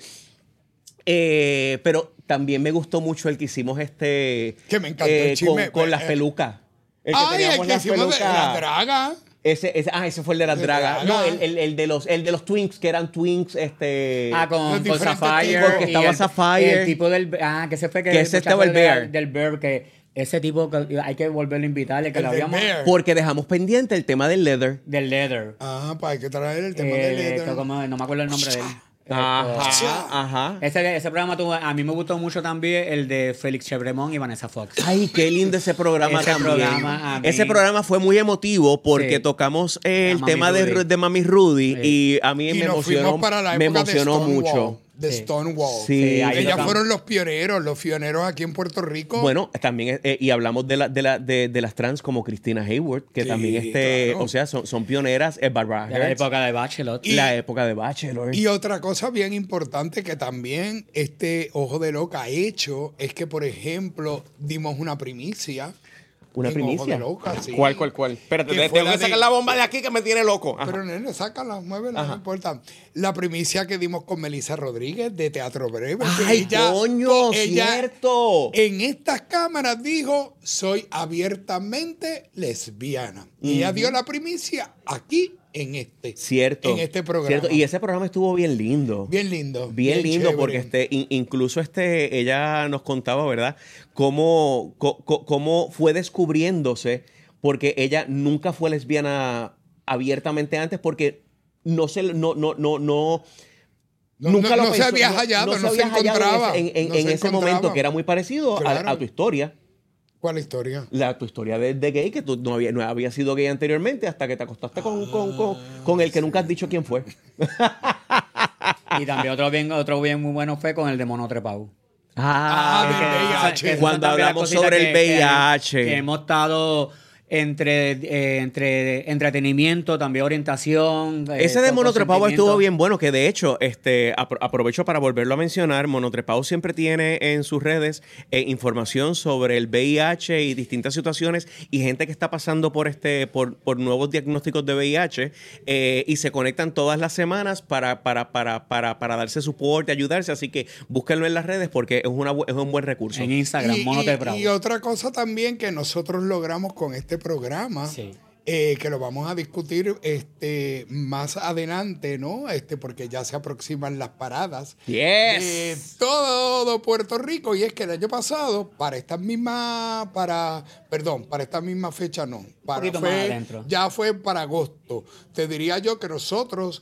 Speaker 2: Eh, pero también me gustó mucho el que hicimos este
Speaker 1: Que me encantó el
Speaker 2: con,
Speaker 1: chisme.
Speaker 2: con las
Speaker 1: Eh,
Speaker 2: pelucas. El que
Speaker 1: Ay, el
Speaker 2: teníamos
Speaker 1: que
Speaker 2: las
Speaker 1: hicimos de
Speaker 2: pelucas.
Speaker 1: la draga.
Speaker 2: Ese, ese, ah, ese fue el de las
Speaker 1: De
Speaker 2: dragas.
Speaker 1: draga.
Speaker 2: No, el, el, el de los, el de los twinks, que eran twinks, este.
Speaker 3: Ah, con,
Speaker 1: Los
Speaker 3: con
Speaker 1: diferentes
Speaker 3: Sapphire.
Speaker 1: tipos,
Speaker 2: que
Speaker 3: y
Speaker 2: estaba
Speaker 3: el-
Speaker 2: Sapphire.
Speaker 3: El tipo del... Ah, que ese fue que...
Speaker 2: Que
Speaker 3: el
Speaker 2: ese
Speaker 3: muchacho
Speaker 2: estaba el
Speaker 3: de-
Speaker 2: Bear.
Speaker 3: Del Bear, que ese tipo que hay que volverlo a invitarle, que
Speaker 1: El
Speaker 3: lo
Speaker 1: del
Speaker 3: habíamos...
Speaker 1: Bear.
Speaker 2: Porque dejamos pendiente el tema del leather.
Speaker 3: Del Leather.
Speaker 1: Ah, pues hay que traer el tema
Speaker 3: Eh,
Speaker 1: del
Speaker 3: esto
Speaker 1: leather.
Speaker 3: como- no me acuerdo el nombre de él.
Speaker 2: Ajá,
Speaker 3: Esto-
Speaker 2: ajá.
Speaker 3: Ese, ese programa tuvo, a mí me gustó mucho también el de Félix Chevremont y Vanessa Fox.
Speaker 2: Ay, qué lindo ese programa
Speaker 3: Ese
Speaker 2: también.
Speaker 3: programa a mí-
Speaker 2: Ese programa fue muy emotivo porque
Speaker 3: Sí.
Speaker 2: tocamos eh,
Speaker 3: A
Speaker 2: el
Speaker 3: Mami
Speaker 2: tema de,
Speaker 3: Rudy.
Speaker 2: de Mami Rudy
Speaker 3: Sí.
Speaker 2: y a mí
Speaker 1: Y
Speaker 2: me
Speaker 1: nos
Speaker 2: emocionó,
Speaker 1: fuimos para la
Speaker 2: me
Speaker 1: época
Speaker 2: emocionó
Speaker 1: de Stonewall,
Speaker 2: mucho.
Speaker 1: De
Speaker 3: Sí.
Speaker 1: Stonewall.
Speaker 2: Sí,
Speaker 3: Sí, ahí
Speaker 1: Ellas
Speaker 3: tocamos.
Speaker 1: fueron los pioneros, los pioneros aquí en Puerto Rico.
Speaker 2: Bueno, también, eh, y hablamos de, la, de, la, de, de las trans como Christina Hayward, que
Speaker 1: Sí,
Speaker 2: también, este,
Speaker 1: claro.
Speaker 2: o sea, son, son pioneras, eh, Barbara
Speaker 3: De la
Speaker 2: Hertz,
Speaker 3: época de Bachelot.
Speaker 1: Y-
Speaker 2: la época de Bachelor.
Speaker 1: Y otra cosa bien importante que también este Ojo de Loca ha hecho es que, por ejemplo, dimos una primicia.
Speaker 2: ¿Una
Speaker 1: en
Speaker 2: primicia?
Speaker 1: Ojo de Loca, sí.
Speaker 2: ¿Cuál, cuál, cuál? Espérate,
Speaker 1: Que
Speaker 2: te-
Speaker 1: fue
Speaker 2: tengo
Speaker 1: la
Speaker 2: que sacar
Speaker 1: de-
Speaker 2: la bomba de aquí que me tiene loco. Ajá.
Speaker 1: Pero nene, sácala, muévela,
Speaker 2: Ajá.
Speaker 1: no importa. La primicia que dimos con Melissa Rodríguez de Teatro Breve. que
Speaker 2: ¡Ay,
Speaker 1: ella-
Speaker 2: coño!
Speaker 1: ella
Speaker 2: ¡Cierto!
Speaker 1: En estas cámaras dijo, soy abiertamente lesbiana. Y ella dio la primicia aquí en este.
Speaker 2: Cierto.
Speaker 1: En este programa.
Speaker 2: Cierto. Y ese programa estuvo bien lindo.
Speaker 1: Bien lindo.
Speaker 2: Bien, lindo,
Speaker 1: chévere.
Speaker 2: porque este, in- incluso este, ella nos contaba, ¿verdad? Cómo, co- co- cómo fue descubriéndose, porque ella nunca fue lesbiana abiertamente antes, porque no se, no, no, no, no.
Speaker 1: No,
Speaker 2: nunca
Speaker 1: no-
Speaker 2: lo
Speaker 1: no se
Speaker 2: pensó,
Speaker 1: había hallado, no se
Speaker 2: había hallado
Speaker 1: encontraba,
Speaker 2: en, en-
Speaker 1: no
Speaker 2: en
Speaker 1: se
Speaker 2: ese
Speaker 1: encontraba.
Speaker 2: momento, que era muy parecido a-
Speaker 1: Claro.
Speaker 2: a, tu historia.
Speaker 1: ¿Cuál historia?
Speaker 2: La, tu historia de, de gay, que tú no habías no había sido gay anteriormente hasta que te acostaste con, con, con, con el que nunca has dicho quién fue.
Speaker 3: Y también otro bien, otro bien muy bueno fue con el de Mono Trepau.
Speaker 1: Ah,
Speaker 2: Ah,
Speaker 1: del
Speaker 3: Que-
Speaker 1: V I H.
Speaker 3: que- que esas
Speaker 2: Cuando
Speaker 3: son también las
Speaker 2: hablamos
Speaker 3: cositas
Speaker 2: sobre el
Speaker 3: que-
Speaker 2: V I
Speaker 3: que-
Speaker 2: H.
Speaker 3: Que, hemos estado entre, eh, entre entretenimiento, también orientación. eh,
Speaker 2: Ese de
Speaker 3: con
Speaker 2: Monotrepado estuvo
Speaker 3: consentimiento.
Speaker 2: bien bueno, que de hecho, este, apro- aprovecho para volverlo a mencionar, Monotrepado siempre tiene en sus redes eh, información sobre el V I H y distintas situaciones y gente que está pasando por este, por, por nuevos diagnósticos de V I H eh, y se conectan todas las semanas para, para, para, para, para darse soporte, ayudarse, así que búsquenlo en las redes porque es, una, bu- es un buen recurso.
Speaker 3: En Instagram,
Speaker 1: Y,
Speaker 3: Monotrepado.
Speaker 1: y, y otra cosa también que nosotros logramos con este programa,
Speaker 3: Sí.
Speaker 1: eh, que lo vamos a discutir este, más adelante, ¿no? Este, porque ya se aproximan las paradas
Speaker 2: Yes.
Speaker 1: de todo Puerto Rico. Y es que el año pasado, para esta misma, para, perdón, para esta misma fecha no, para
Speaker 3: poquito
Speaker 1: fue-
Speaker 3: más adentro.
Speaker 1: ya fue para agosto. Te diría yo que nosotros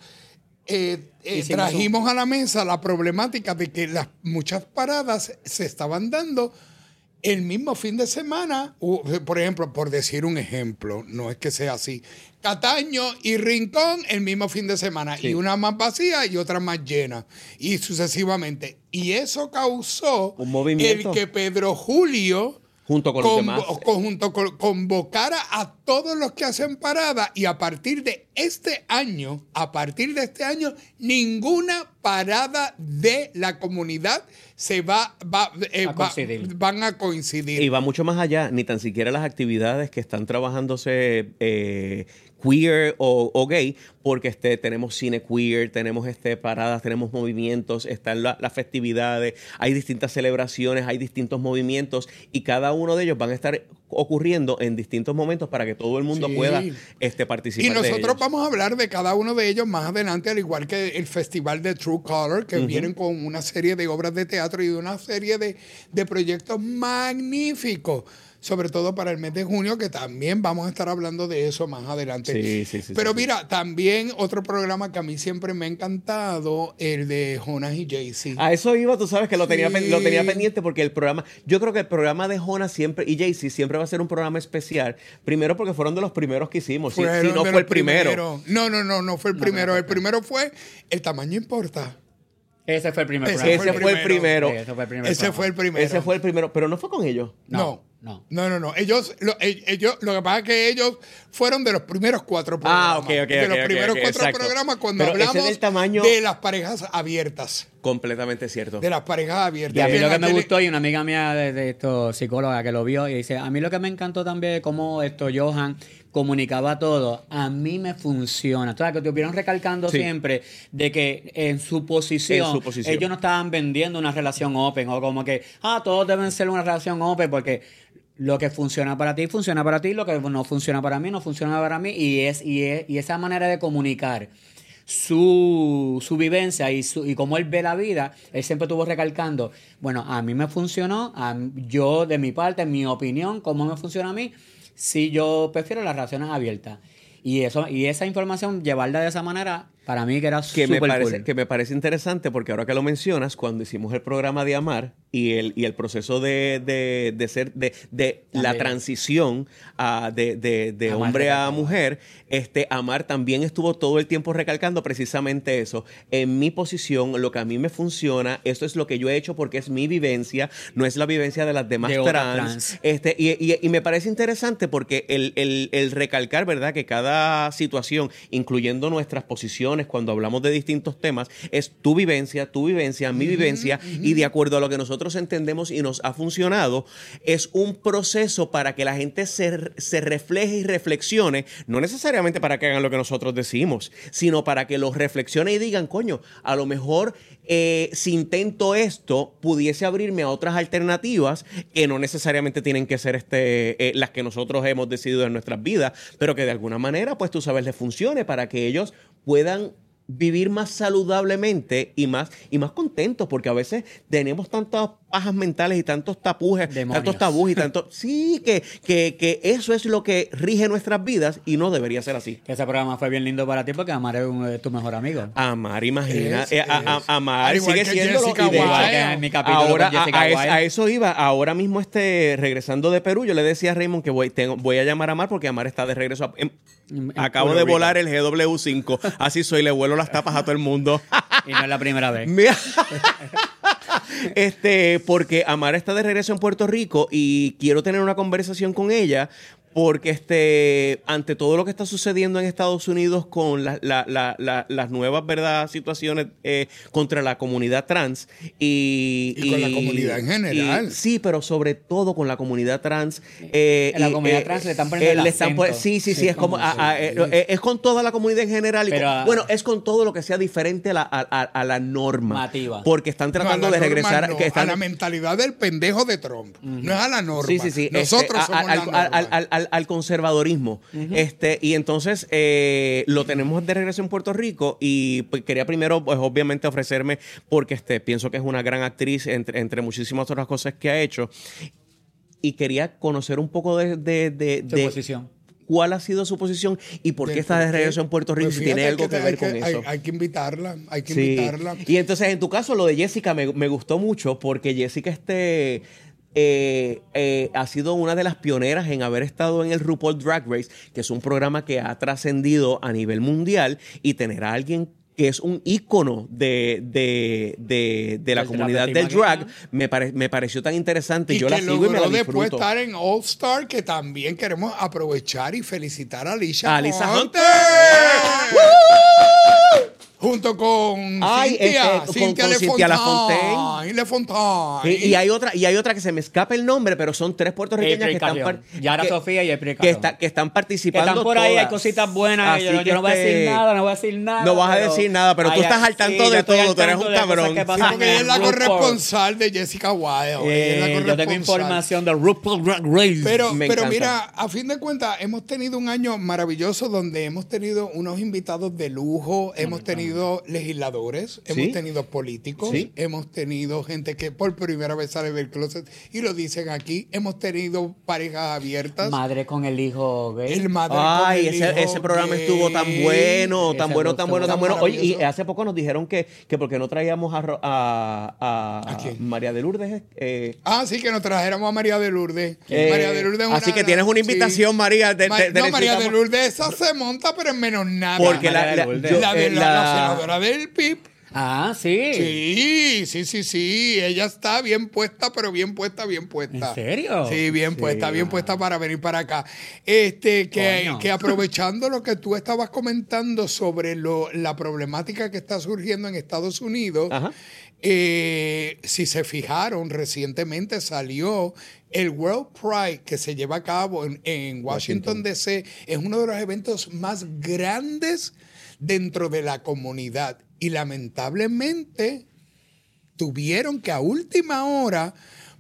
Speaker 1: eh, eh,
Speaker 3: Hicimos
Speaker 1: trajimos a la mesa la problemática de que las muchas paradas se estaban dando el mismo fin de semana. u- Por ejemplo, por decir un ejemplo, no es que sea así, Cataño y Rincón el mismo fin de semana,
Speaker 2: Sí.
Speaker 1: y una más vacía y otra más llena, y sucesivamente. Y eso causó
Speaker 2: Un movimiento.
Speaker 1: el que Pedro Julio
Speaker 2: Junto con los
Speaker 1: convo-
Speaker 2: demás.
Speaker 1: conjunto con- convocara a todos los que hacen parada, y a partir de este año, a partir de este año, ninguna parada de la comunidad se va, va, eh,
Speaker 3: A
Speaker 1: va-
Speaker 3: coincidir.
Speaker 1: van a coincidir.
Speaker 2: Y va mucho más allá, ni tan siquiera las actividades que están trabajándose eh, queer o, o gay, porque este, tenemos cine queer, tenemos este, paradas, tenemos movimientos, están la- las festividades, hay distintas celebraciones, hay distintos movimientos y cada uno de ellos van a estar ocurriendo en distintos momentos para que todo el mundo
Speaker 1: Sí.
Speaker 2: pueda este, participar.
Speaker 1: Y
Speaker 2: de
Speaker 1: nosotros
Speaker 2: ellos.
Speaker 1: vamos a hablar de cada uno de ellos más adelante, al igual que el Festival de True Color, que vienen con una serie de obras de teatro y una serie de, de proyectos magníficos, sobre todo para el mes de junio, que también vamos a estar hablando de eso más adelante.
Speaker 2: Sí, sí, sí,
Speaker 1: Pero
Speaker 2: sí, sí.
Speaker 1: mira, también otro programa que a mí siempre me ha encantado, el de Jonas y Jay-Z.
Speaker 2: A eso iba, tú sabes que lo tenía,
Speaker 1: Sí.
Speaker 2: pen- lo tenía pendiente porque el programa, yo creo que el programa de Jonas siempre y Jay-Z siempre va a ser un programa especial. Primero porque fueron de los primeros que hicimos, si, si
Speaker 1: Fueron
Speaker 2: no
Speaker 1: de
Speaker 2: fue el
Speaker 1: los
Speaker 2: primero.
Speaker 1: primeros. No, no, no, no fue el primero. El primero fue El tamaño importa.
Speaker 3: Ese fue el primer
Speaker 1: Ese
Speaker 3: programa.
Speaker 2: Ese fue el primero.
Speaker 3: Sí, ese fue el primer
Speaker 1: Ese
Speaker 3: programa.
Speaker 1: fue el primero.
Speaker 2: Ese fue el primero, pero no fue con ellos.
Speaker 1: No.
Speaker 3: No.
Speaker 1: No, no, no. Ellos, lo, e- ellos, lo que pasa es que ellos fueron de los primeros cuatro programas.
Speaker 2: Ah, ok, ok,
Speaker 1: De los
Speaker 2: ok,
Speaker 1: primeros
Speaker 2: ok,
Speaker 1: cuatro
Speaker 2: exacto.
Speaker 1: programas cuando
Speaker 2: Pero ese
Speaker 1: hablamos
Speaker 2: del tamaño-
Speaker 1: de las parejas abiertas.
Speaker 2: Completamente cierto.
Speaker 1: De las parejas abiertas.
Speaker 3: Y a mí
Speaker 1: Que
Speaker 3: lo
Speaker 1: la
Speaker 3: que me
Speaker 1: tele-
Speaker 3: gustó, y una amiga mía de, de esto, psicóloga, que lo vio, y dice, a mí lo que me encantó también es cómo esto Johan comunicaba todo. A mí me funciona. O sea, que estuvieron recalcando
Speaker 2: Sí.
Speaker 3: siempre de que en su posición,
Speaker 2: En su posición.
Speaker 3: ellos no estaban vendiendo una relación open, o como que, ah, todos deben ser una relación open, porque lo que funciona para ti, funciona para ti, lo que no funciona para mí, no funciona para mí, y es, y es, y esa manera de comunicar su, su vivencia y, su, y cómo él ve la vida, él siempre estuvo recalcando, bueno, a mí me funcionó, a, yo de mi parte, en mi opinión, cómo me funciona a mí, si yo prefiero las relaciones abiertas. Y eso y esa información, llevarla de esa manera, para mí que era
Speaker 2: Que me,
Speaker 3: súper
Speaker 2: parece,
Speaker 3: cool.
Speaker 2: que me parece interesante porque ahora que lo mencionas, cuando hicimos el programa de Amar y el, y el proceso de, de, de ser de, de la
Speaker 3: También.
Speaker 2: transición a, de, de, de
Speaker 3: Amar
Speaker 2: hombre a
Speaker 3: recalcaba.
Speaker 2: mujer, este Amar también estuvo todo el tiempo recalcando precisamente eso. En mi posición, lo que a mí me funciona, esto es lo que yo he hecho porque es mi vivencia, no es la vivencia de las demás
Speaker 3: De otras
Speaker 2: trans.
Speaker 3: trans.
Speaker 2: Este, y, y- y me parece interesante porque el, el- el recalcar, ¿verdad? Que cada situación, incluyendo nuestras posiciones cuando hablamos de distintos temas, es tu vivencia, tu vivencia, mi vivencia, y de acuerdo a lo que nosotros entendemos y nos ha funcionado, es un proceso para que la gente se, se refleje y reflexione, no necesariamente para que hagan lo que nosotros decimos, sino para que los reflexione y digan, coño, a lo mejor eh, si intento esto, pudiese abrirme a otras alternativas que no necesariamente tienen que ser este, eh, las que nosotros hemos decidido en nuestras vidas, pero que de alguna manera, pues tú sabes, les funcione para que ellos puedan vivir más saludablemente y más, y más contentos, porque a veces tenemos tantas pajas mentales y tantos tapujes,
Speaker 3: Demonios.
Speaker 2: tantos tabús y tanto... Sí, que, que, que eso es lo que rige nuestras vidas y no debería ser así.
Speaker 3: Que ese programa fue bien lindo para ti porque Amar es uno de tus mejores amigos.
Speaker 2: Amar, imagina.
Speaker 1: Es,
Speaker 2: eh, a- a-
Speaker 1: es.
Speaker 2: Amar
Speaker 1: Al igual
Speaker 2: sigue
Speaker 1: que
Speaker 2: siendo
Speaker 1: Jessica
Speaker 2: y de hecho,
Speaker 1: Wilde.
Speaker 3: que en mi capítulo
Speaker 2: ahora
Speaker 3: con Jessica
Speaker 2: a, a es-
Speaker 3: Wilde.
Speaker 2: a eso iba. Ahora mismo este regresando de Perú, yo le decía a Raymond que voy, tengo- voy a llamar a Amar porque Amar está de regreso. a- em-
Speaker 3: En- en
Speaker 2: acabo
Speaker 3: Puerto
Speaker 2: de
Speaker 3: Rico.
Speaker 2: volar el G W cinco. Así soy, le vuelo las tapas a todo el mundo.
Speaker 3: Y no es la primera vez.
Speaker 2: Mira. Este, porque Amara está de regreso en Puerto Rico y quiero tener una conversación con ella porque este, ante todo lo que está sucediendo en Estados Unidos con la, la, la, la, las nuevas, ¿verdad?, situaciones eh, contra la comunidad trans y...
Speaker 1: Y, y con la comunidad en general.
Speaker 2: Y, sí, pero sobre todo con la comunidad trans. Eh,
Speaker 3: en la
Speaker 2: y,
Speaker 3: comunidad
Speaker 2: eh,
Speaker 3: trans le están poniendo
Speaker 2: eh,
Speaker 3: el
Speaker 2: le están
Speaker 3: acento.
Speaker 2: Sí, sí, sí,
Speaker 3: sí
Speaker 2: es como...
Speaker 3: como
Speaker 2: A, a,
Speaker 3: sí.
Speaker 2: eh, es con toda la comunidad en general. Y
Speaker 3: Pero,
Speaker 2: con, bueno, es con todo lo que sea diferente a la, a, a, a la norma.
Speaker 3: Mativa.
Speaker 2: Porque están tratando
Speaker 1: no,
Speaker 2: de
Speaker 1: norma
Speaker 2: regresar...
Speaker 1: No,
Speaker 2: que están,
Speaker 1: a la mentalidad del pendejo de Trump. Uh-huh. No es a la norma.
Speaker 2: Sí, sí, sí.
Speaker 1: Nosotros
Speaker 2: este,
Speaker 1: somos
Speaker 2: al,
Speaker 1: la norma.
Speaker 2: Al, al, al, al conservadorismo. Uh-huh. este Y entonces eh, lo tenemos de regreso en Puerto Rico y pues, quería primero, pues obviamente ofrecerme porque este, pienso que es una gran actriz entre, entre muchísimas otras cosas que ha hecho. Y quería conocer un poco de... de, de,
Speaker 3: Su
Speaker 2: de
Speaker 3: posición.
Speaker 2: ¿Cuál ha sido su posición y por qué está de regreso en Puerto Rico?
Speaker 1: Pues
Speaker 2: si tiene algo que, que ver
Speaker 1: que,
Speaker 2: con
Speaker 1: hay,
Speaker 2: eso.
Speaker 1: Hay que invitarla, hay que
Speaker 2: sí.
Speaker 1: invitarla.
Speaker 2: Y entonces, en tu caso, lo de Jessica me, me gustó mucho porque Jessica este, eh, eh, ha sido una de las pioneras en haber estado en el RuPaul Drag Race, que es un programa que ha trascendido a nivel mundial, y tener a alguien que es un ícono de, de, de, de la
Speaker 3: del
Speaker 2: comunidad del drag, me, pare, me pareció tan interesante.
Speaker 1: Y
Speaker 2: Yo
Speaker 1: que
Speaker 2: la sigo y me la disfruto.
Speaker 1: Después estar en All Star, que también queremos aprovechar y felicitar a Alicia,
Speaker 2: Alicia Hunter.
Speaker 1: Hunter. Junto con
Speaker 2: Ay,
Speaker 1: Cintia,
Speaker 2: este,
Speaker 1: Cintia,
Speaker 2: con, con Cintia Lafontaine.
Speaker 1: Lafontaine.
Speaker 2: Y, y hay otra, y hay otra que se me escapa el nombre, pero son tres puertorriqueñas que están, par-
Speaker 3: Yara
Speaker 2: que,
Speaker 3: Sofía y April
Speaker 2: que, está, que están participando.
Speaker 3: Que están por ahí,
Speaker 2: todas.
Speaker 3: hay cositas buenas. Yo, yo
Speaker 2: que
Speaker 3: no voy a
Speaker 2: este,
Speaker 3: decir nada, no voy a decir nada.
Speaker 2: No vas a
Speaker 3: pero,
Speaker 2: decir nada, pero tú
Speaker 3: ay,
Speaker 2: estás al tanto
Speaker 3: sí,
Speaker 2: de todo,
Speaker 3: al
Speaker 2: tú eres un
Speaker 3: tanto de
Speaker 2: cabrón.
Speaker 3: cosas que
Speaker 1: Sí,
Speaker 3: pasan
Speaker 1: porque ella es la
Speaker 3: en RuPaul.
Speaker 1: corresponsal de Jessica Wilde.
Speaker 3: Eh,
Speaker 1: ella es la
Speaker 3: yo tengo
Speaker 1: corresponsal.
Speaker 3: información de RuPaul Drag Race.
Speaker 1: Pero,
Speaker 2: Me
Speaker 1: pero
Speaker 2: encanta.
Speaker 1: mira, a fin de cuentas, hemos tenido un año maravilloso donde hemos tenido unos invitados de lujo, hemos tenido legisladores, hemos
Speaker 2: ¿Sí?
Speaker 1: tenido políticos,
Speaker 2: ¿Sí?
Speaker 1: hemos tenido gente que por primera vez sale del closet y lo dicen aquí, hemos tenido parejas abiertas.
Speaker 3: Madre con el hijo gay.
Speaker 1: El madre
Speaker 2: Ay,
Speaker 1: con el
Speaker 2: ese,
Speaker 1: hijo
Speaker 2: ese programa
Speaker 1: gay.
Speaker 2: estuvo tan bueno,
Speaker 3: Ese
Speaker 2: tan bueno, tan bueno, tan bueno. Oye, y
Speaker 1: maravilloso.
Speaker 2: hace poco nos dijeron que, que porque no traíamos a, Ro- a, a,
Speaker 1: ¿A quién?
Speaker 2: María de Lourdes. Eh,
Speaker 1: Ah, sí, que nos trajéramos a María de Lourdes.
Speaker 2: eh,
Speaker 1: María de Lourdes es
Speaker 2: así
Speaker 1: una-
Speaker 2: que tienes una invitación,
Speaker 1: sí.
Speaker 2: María. Te,
Speaker 1: Ma-
Speaker 2: te- te
Speaker 1: no, María de
Speaker 2: necesitamos.
Speaker 1: Lourdes, esa se monta, pero en menos nada.
Speaker 2: Porque la,
Speaker 3: María de
Speaker 2: la,
Speaker 3: Lourdes.
Speaker 2: yo,
Speaker 1: la, de
Speaker 2: eh,
Speaker 1: la,
Speaker 2: la-
Speaker 1: la senadora del P I B.
Speaker 3: Ah, sí.
Speaker 1: Sí, sí, sí, sí. Ella está bien puesta, pero bien puesta, bien puesta.
Speaker 3: ¿En serio?
Speaker 1: Sí, bien
Speaker 2: Sí.
Speaker 1: puesta, bien puesta para venir para acá. Este, que,
Speaker 3: Coño.
Speaker 1: que aprovechando lo que tú estabas comentando sobre lo, la problemática que está surgiendo en Estados Unidos,
Speaker 2: Ajá.
Speaker 1: eh, si se fijaron, recientemente salió el World Pride que se lleva a cabo en, en Washington,
Speaker 2: Washington.
Speaker 1: D C. Es uno de los eventos más grandes dentro de la comunidad. Y lamentablemente tuvieron que a última hora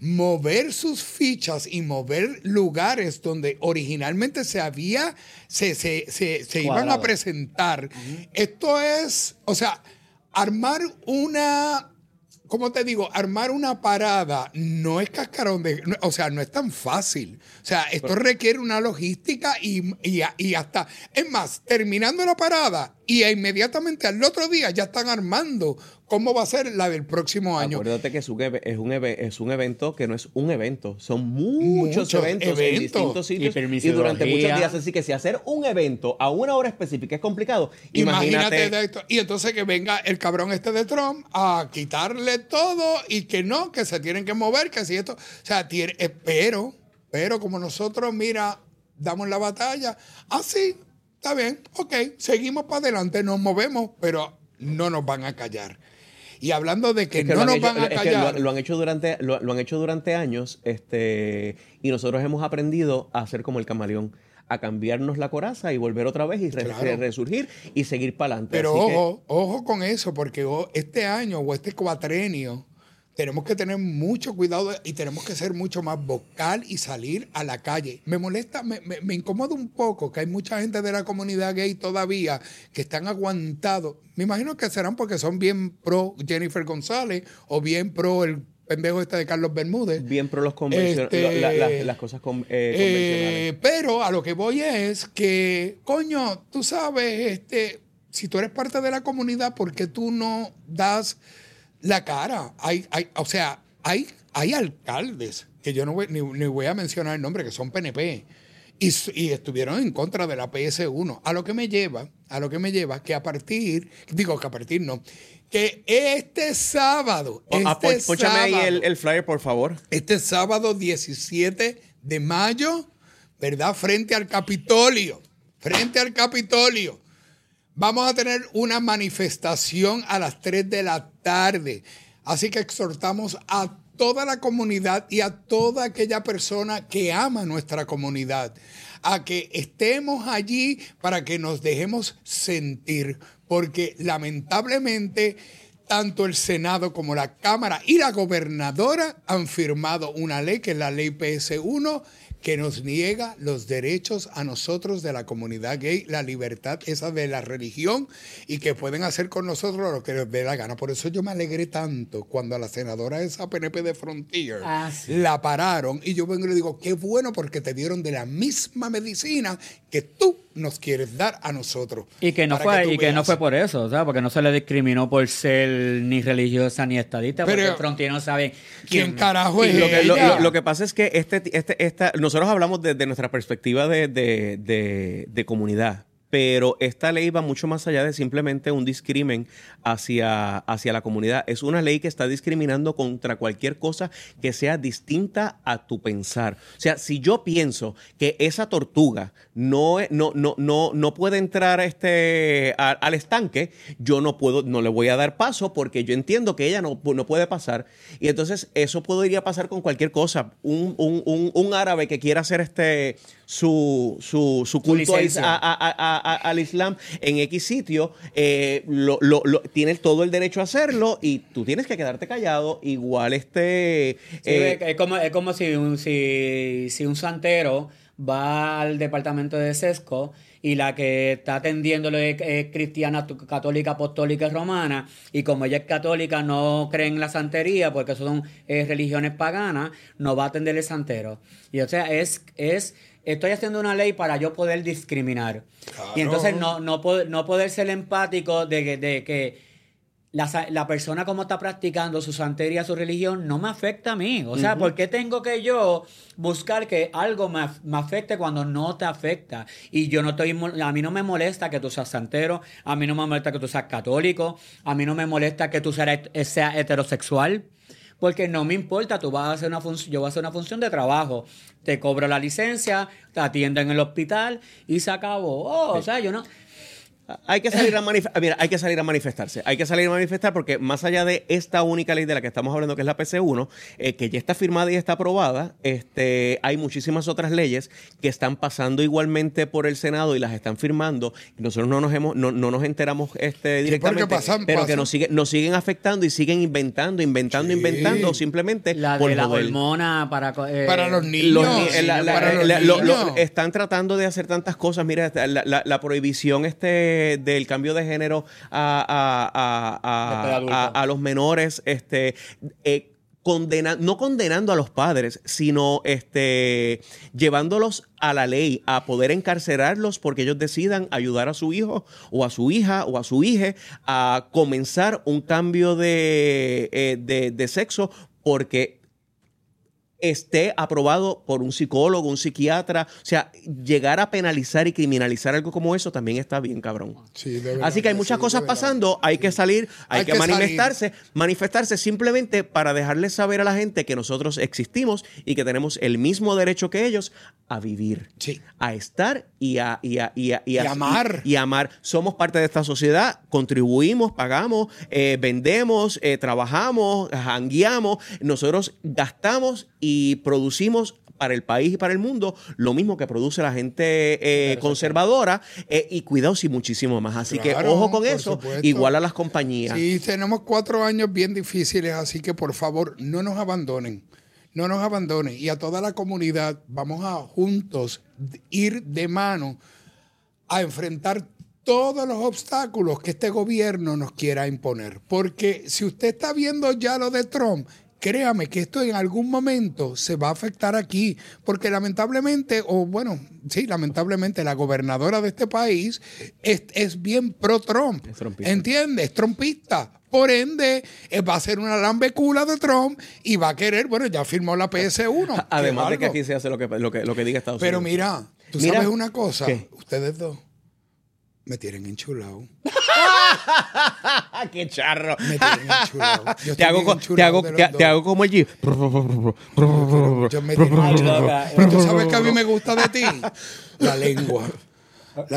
Speaker 1: mover sus fichas y mover lugares donde originalmente se había, se, se, se, se iban a presentar. Uh-huh. Esto es, o sea, armar una, ¿cómo te digo? Armar una parada no es cascarón de, no, o sea, no es tan fácil. O sea, esto Pero, requiere una logística y, y, y hasta, es más, terminando la parada y inmediatamente al otro día ya están armando cómo va a ser la del próximo año.
Speaker 2: Acuérdate que es un, es un, es un evento que no es un evento, son muchos, muchos eventos,
Speaker 1: eventos
Speaker 2: en distintos sitios y, y durante muchos días. Así que si hacer un evento a una hora específica es complicado, imagínate.
Speaker 1: imagínate de esto. Y entonces que venga el cabrón este de Trump a quitarle todo y que no, que se tienen que mover, que si esto, o sea, tiene, pero, pero como nosotros, mira, damos la batalla, así, ah, está bien, ok, seguimos para adelante, nos movemos, pero no nos van a callar. Y hablando de que, es que no nos
Speaker 2: hecho,
Speaker 1: van a callar.
Speaker 2: Lo, lo, han hecho durante, lo, lo han hecho durante años, este, y nosotros hemos aprendido a hacer como el camaleón, a cambiarnos la coraza y volver otra vez y re, claro. re, resurgir y seguir para adelante.
Speaker 1: Pero
Speaker 2: Así
Speaker 1: ojo,
Speaker 2: que,
Speaker 1: ojo con eso, porque este año o este cuatrenio tenemos que tener mucho cuidado y tenemos que ser mucho más vocal y salir a la calle. Me molesta, me, me, me incomoda un poco que hay mucha gente de la comunidad gay todavía que están aguantados. Me imagino que serán porque son bien pro Jennifer González o bien pro el pendejo este de Carlos Bermúdez.
Speaker 2: Bien pro los convencionales, este, la, la, la, las cosas con, eh, convencionales.
Speaker 1: Eh, pero a lo que voy es que, coño, tú sabes, este, si tú eres parte de la comunidad, ¿por qué tú no das la cara? Hay, hay, o sea, hay, hay alcaldes, que yo no voy, ni, ni voy a mencionar el nombre, que son P N P, y, y estuvieron en contra de la P S uno. A lo que me lleva, a lo que me lleva, que a partir, digo que a partir no, que este sábado,
Speaker 2: oh,
Speaker 1: este
Speaker 2: ah, póchame
Speaker 1: sábado,
Speaker 2: ahí el, el flyer, por favor.
Speaker 1: Este sábado diecisiete de mayo, ¿verdad? Frente al Capitolio, frente al Capitolio. Vamos a tener una manifestación a las tres de la tarde. Así que exhortamos a toda la comunidad y a toda aquella persona que ama nuestra comunidad a que estemos allí para que nos dejemos sentir, porque lamentablemente tanto el Senado como la Cámara y la gobernadora han firmado una ley, que es la ley P S uno, que nos niega los derechos a nosotros de la comunidad gay, la libertad esa de la religión, y que pueden hacer con nosotros lo que les dé la gana. Por eso yo me alegré tanto cuando a la senadora esa P N P de Frontier ah, sí. la pararon, y yo vengo y le digo, qué bueno, porque te dieron de la misma medicina que tú nos quieres dar a nosotros.
Speaker 3: Y que no fue que y que no fue por eso, o sea, porque no se le discriminó por ser ni religiosa ni estadista, porque Pero, Frontier no sabe quién,
Speaker 1: quién carajo es
Speaker 2: lo que,
Speaker 1: ella.
Speaker 2: Lo, lo, lo que pasa es que este, este, esta, nosotros hablamos desde de nuestra perspectiva de, de, de, de comunidad, pero esta ley va mucho más allá de simplemente un discrimen hacia, hacia la comunidad. Es una ley que está discriminando contra cualquier cosa que sea distinta a tu pensar. O sea, si yo pienso que esa tortuga no, no, no, no, no puede entrar este, a, al estanque, yo no puedo, no le voy a dar paso porque yo entiendo que ella no, no puede pasar. Y entonces eso podría pasar con cualquier cosa. Un, un, un, un árabe que quiera hacer este su, su, su culto a, a, a, a, al Islam en X sitio, eh, lo, lo, lo, tienes todo el derecho a hacerlo y tú tienes que quedarte callado. Igual este...
Speaker 3: Sí, eh, es, como, es como si un, si, si un santero va al departamento de Sesco y la que está atendiéndolo es, es cristiana, católica, apostólica, romana, y como ella es católica no cree en la santería porque son eh, religiones paganas, no va a atender el santero. Y o sea, es... es estoy haciendo una ley para yo poder discriminar. Claro. Y entonces no, no, poder, no poder ser empático de que, de que la, la persona como está practicando su santería, su religión, no me afecta a mí. O sea, uh-huh. ¿por qué tengo que yo buscar que algo me, me afecte cuando no te afecta? Y yo no estoy... A mí no me molesta que tú seas santero, a mí no me molesta que tú seas católico, a mí no me molesta que tú seas, seas heterosexual. Porque no me importa, tú vas a hacer una función, yo voy a hacer una función de trabajo. Te cobro la licencia, te atiendo en el hospital y se acabó. Oh, sí. O sea, yo no...
Speaker 2: Hay que salir a manifestar, mira, hay que salir a manifestarse. Hay que salir a manifestar porque más allá de esta única ley de la que estamos hablando, que es la P S uno, eh, que ya está firmada y está aprobada, este, hay muchísimas otras leyes que están pasando igualmente por el Senado y las están firmando. Nosotros no nos hemos, no, no nos enteramos este, directamente, pasan, pero pasan. que nos siguen, nos siguen afectando y siguen inventando, inventando, sí. inventando, simplemente
Speaker 3: la
Speaker 2: por
Speaker 3: de la
Speaker 2: joder.
Speaker 3: hormona para eh,
Speaker 1: para los niños, los,
Speaker 2: eh, la, la, para la, los niños. Lo, lo, están tratando de hacer tantas cosas. Mira, la, la, la prohibición este del cambio de género a, a, a, a, a, a los menores, este, eh, condena, no condenando a los padres, sino este, llevándolos a la ley, a poder encarcelarlos porque ellos decidan ayudar a su hijo o a su hija o a su hija a comenzar un cambio de, eh, de, de sexo porque esté aprobado por un psicólogo, un psiquiatra. O sea, llegar a penalizar y criminalizar algo como eso también está bien, cabrón. Sí, de verdad, Así que hay muchas sí, cosas pasando, hay sí. que salir, hay, hay que, que manifestarse, salir. manifestarse simplemente para dejarles saber a la gente que nosotros existimos y que tenemos el mismo derecho que ellos a vivir, sí. a estar y a, y a, y a, y a,
Speaker 1: y amar.
Speaker 2: Y, y amar. Somos parte de esta sociedad, contribuimos, pagamos, eh, vendemos, eh, trabajamos, jangueamos, nosotros gastamos y y producimos para el país y para el mundo lo mismo que produce la gente eh, conservadora eh, y cuidados y muchísimo más. Así claro, que ojo con eso, supuesto. Igual a las compañías.
Speaker 1: Sí, tenemos cuatro años bien difíciles, así que por favor no nos abandonen, no nos abandonen. Y a toda la comunidad vamos a juntos ir de mano a enfrentar todos los obstáculos que este gobierno nos quiera imponer. Porque si usted está viendo ya lo de Trump, créame que esto en algún momento se va a afectar aquí, porque lamentablemente, o bueno, sí, lamentablemente la gobernadora de este país es, es bien pro-Trump, ¿entiendes? Es trumpista. Por ende, va a ser una lambecula de Trump y va a querer, bueno, ya firmó la P S uno.
Speaker 2: Además de que aquí se hace lo que, lo que, lo que diga Estados
Speaker 1: Pero
Speaker 2: Unidos.
Speaker 1: Pero mira, tú mira, sabes una cosa, ¿qué? Ustedes dos me tienen enchulado.
Speaker 2: ¡Qué charro!
Speaker 1: Me tienen enchulado. Yo
Speaker 2: Te
Speaker 1: estoy
Speaker 2: hago,
Speaker 1: bien
Speaker 2: co- te,
Speaker 1: enchulado
Speaker 2: hago,
Speaker 1: de los
Speaker 2: te,
Speaker 1: dos.
Speaker 2: te hago como el G.
Speaker 1: Yo me tienen
Speaker 3: Ay,
Speaker 1: enchulado.
Speaker 3: loca.
Speaker 1: Pero tú sabes que a mí me gusta de ti. La lengua. La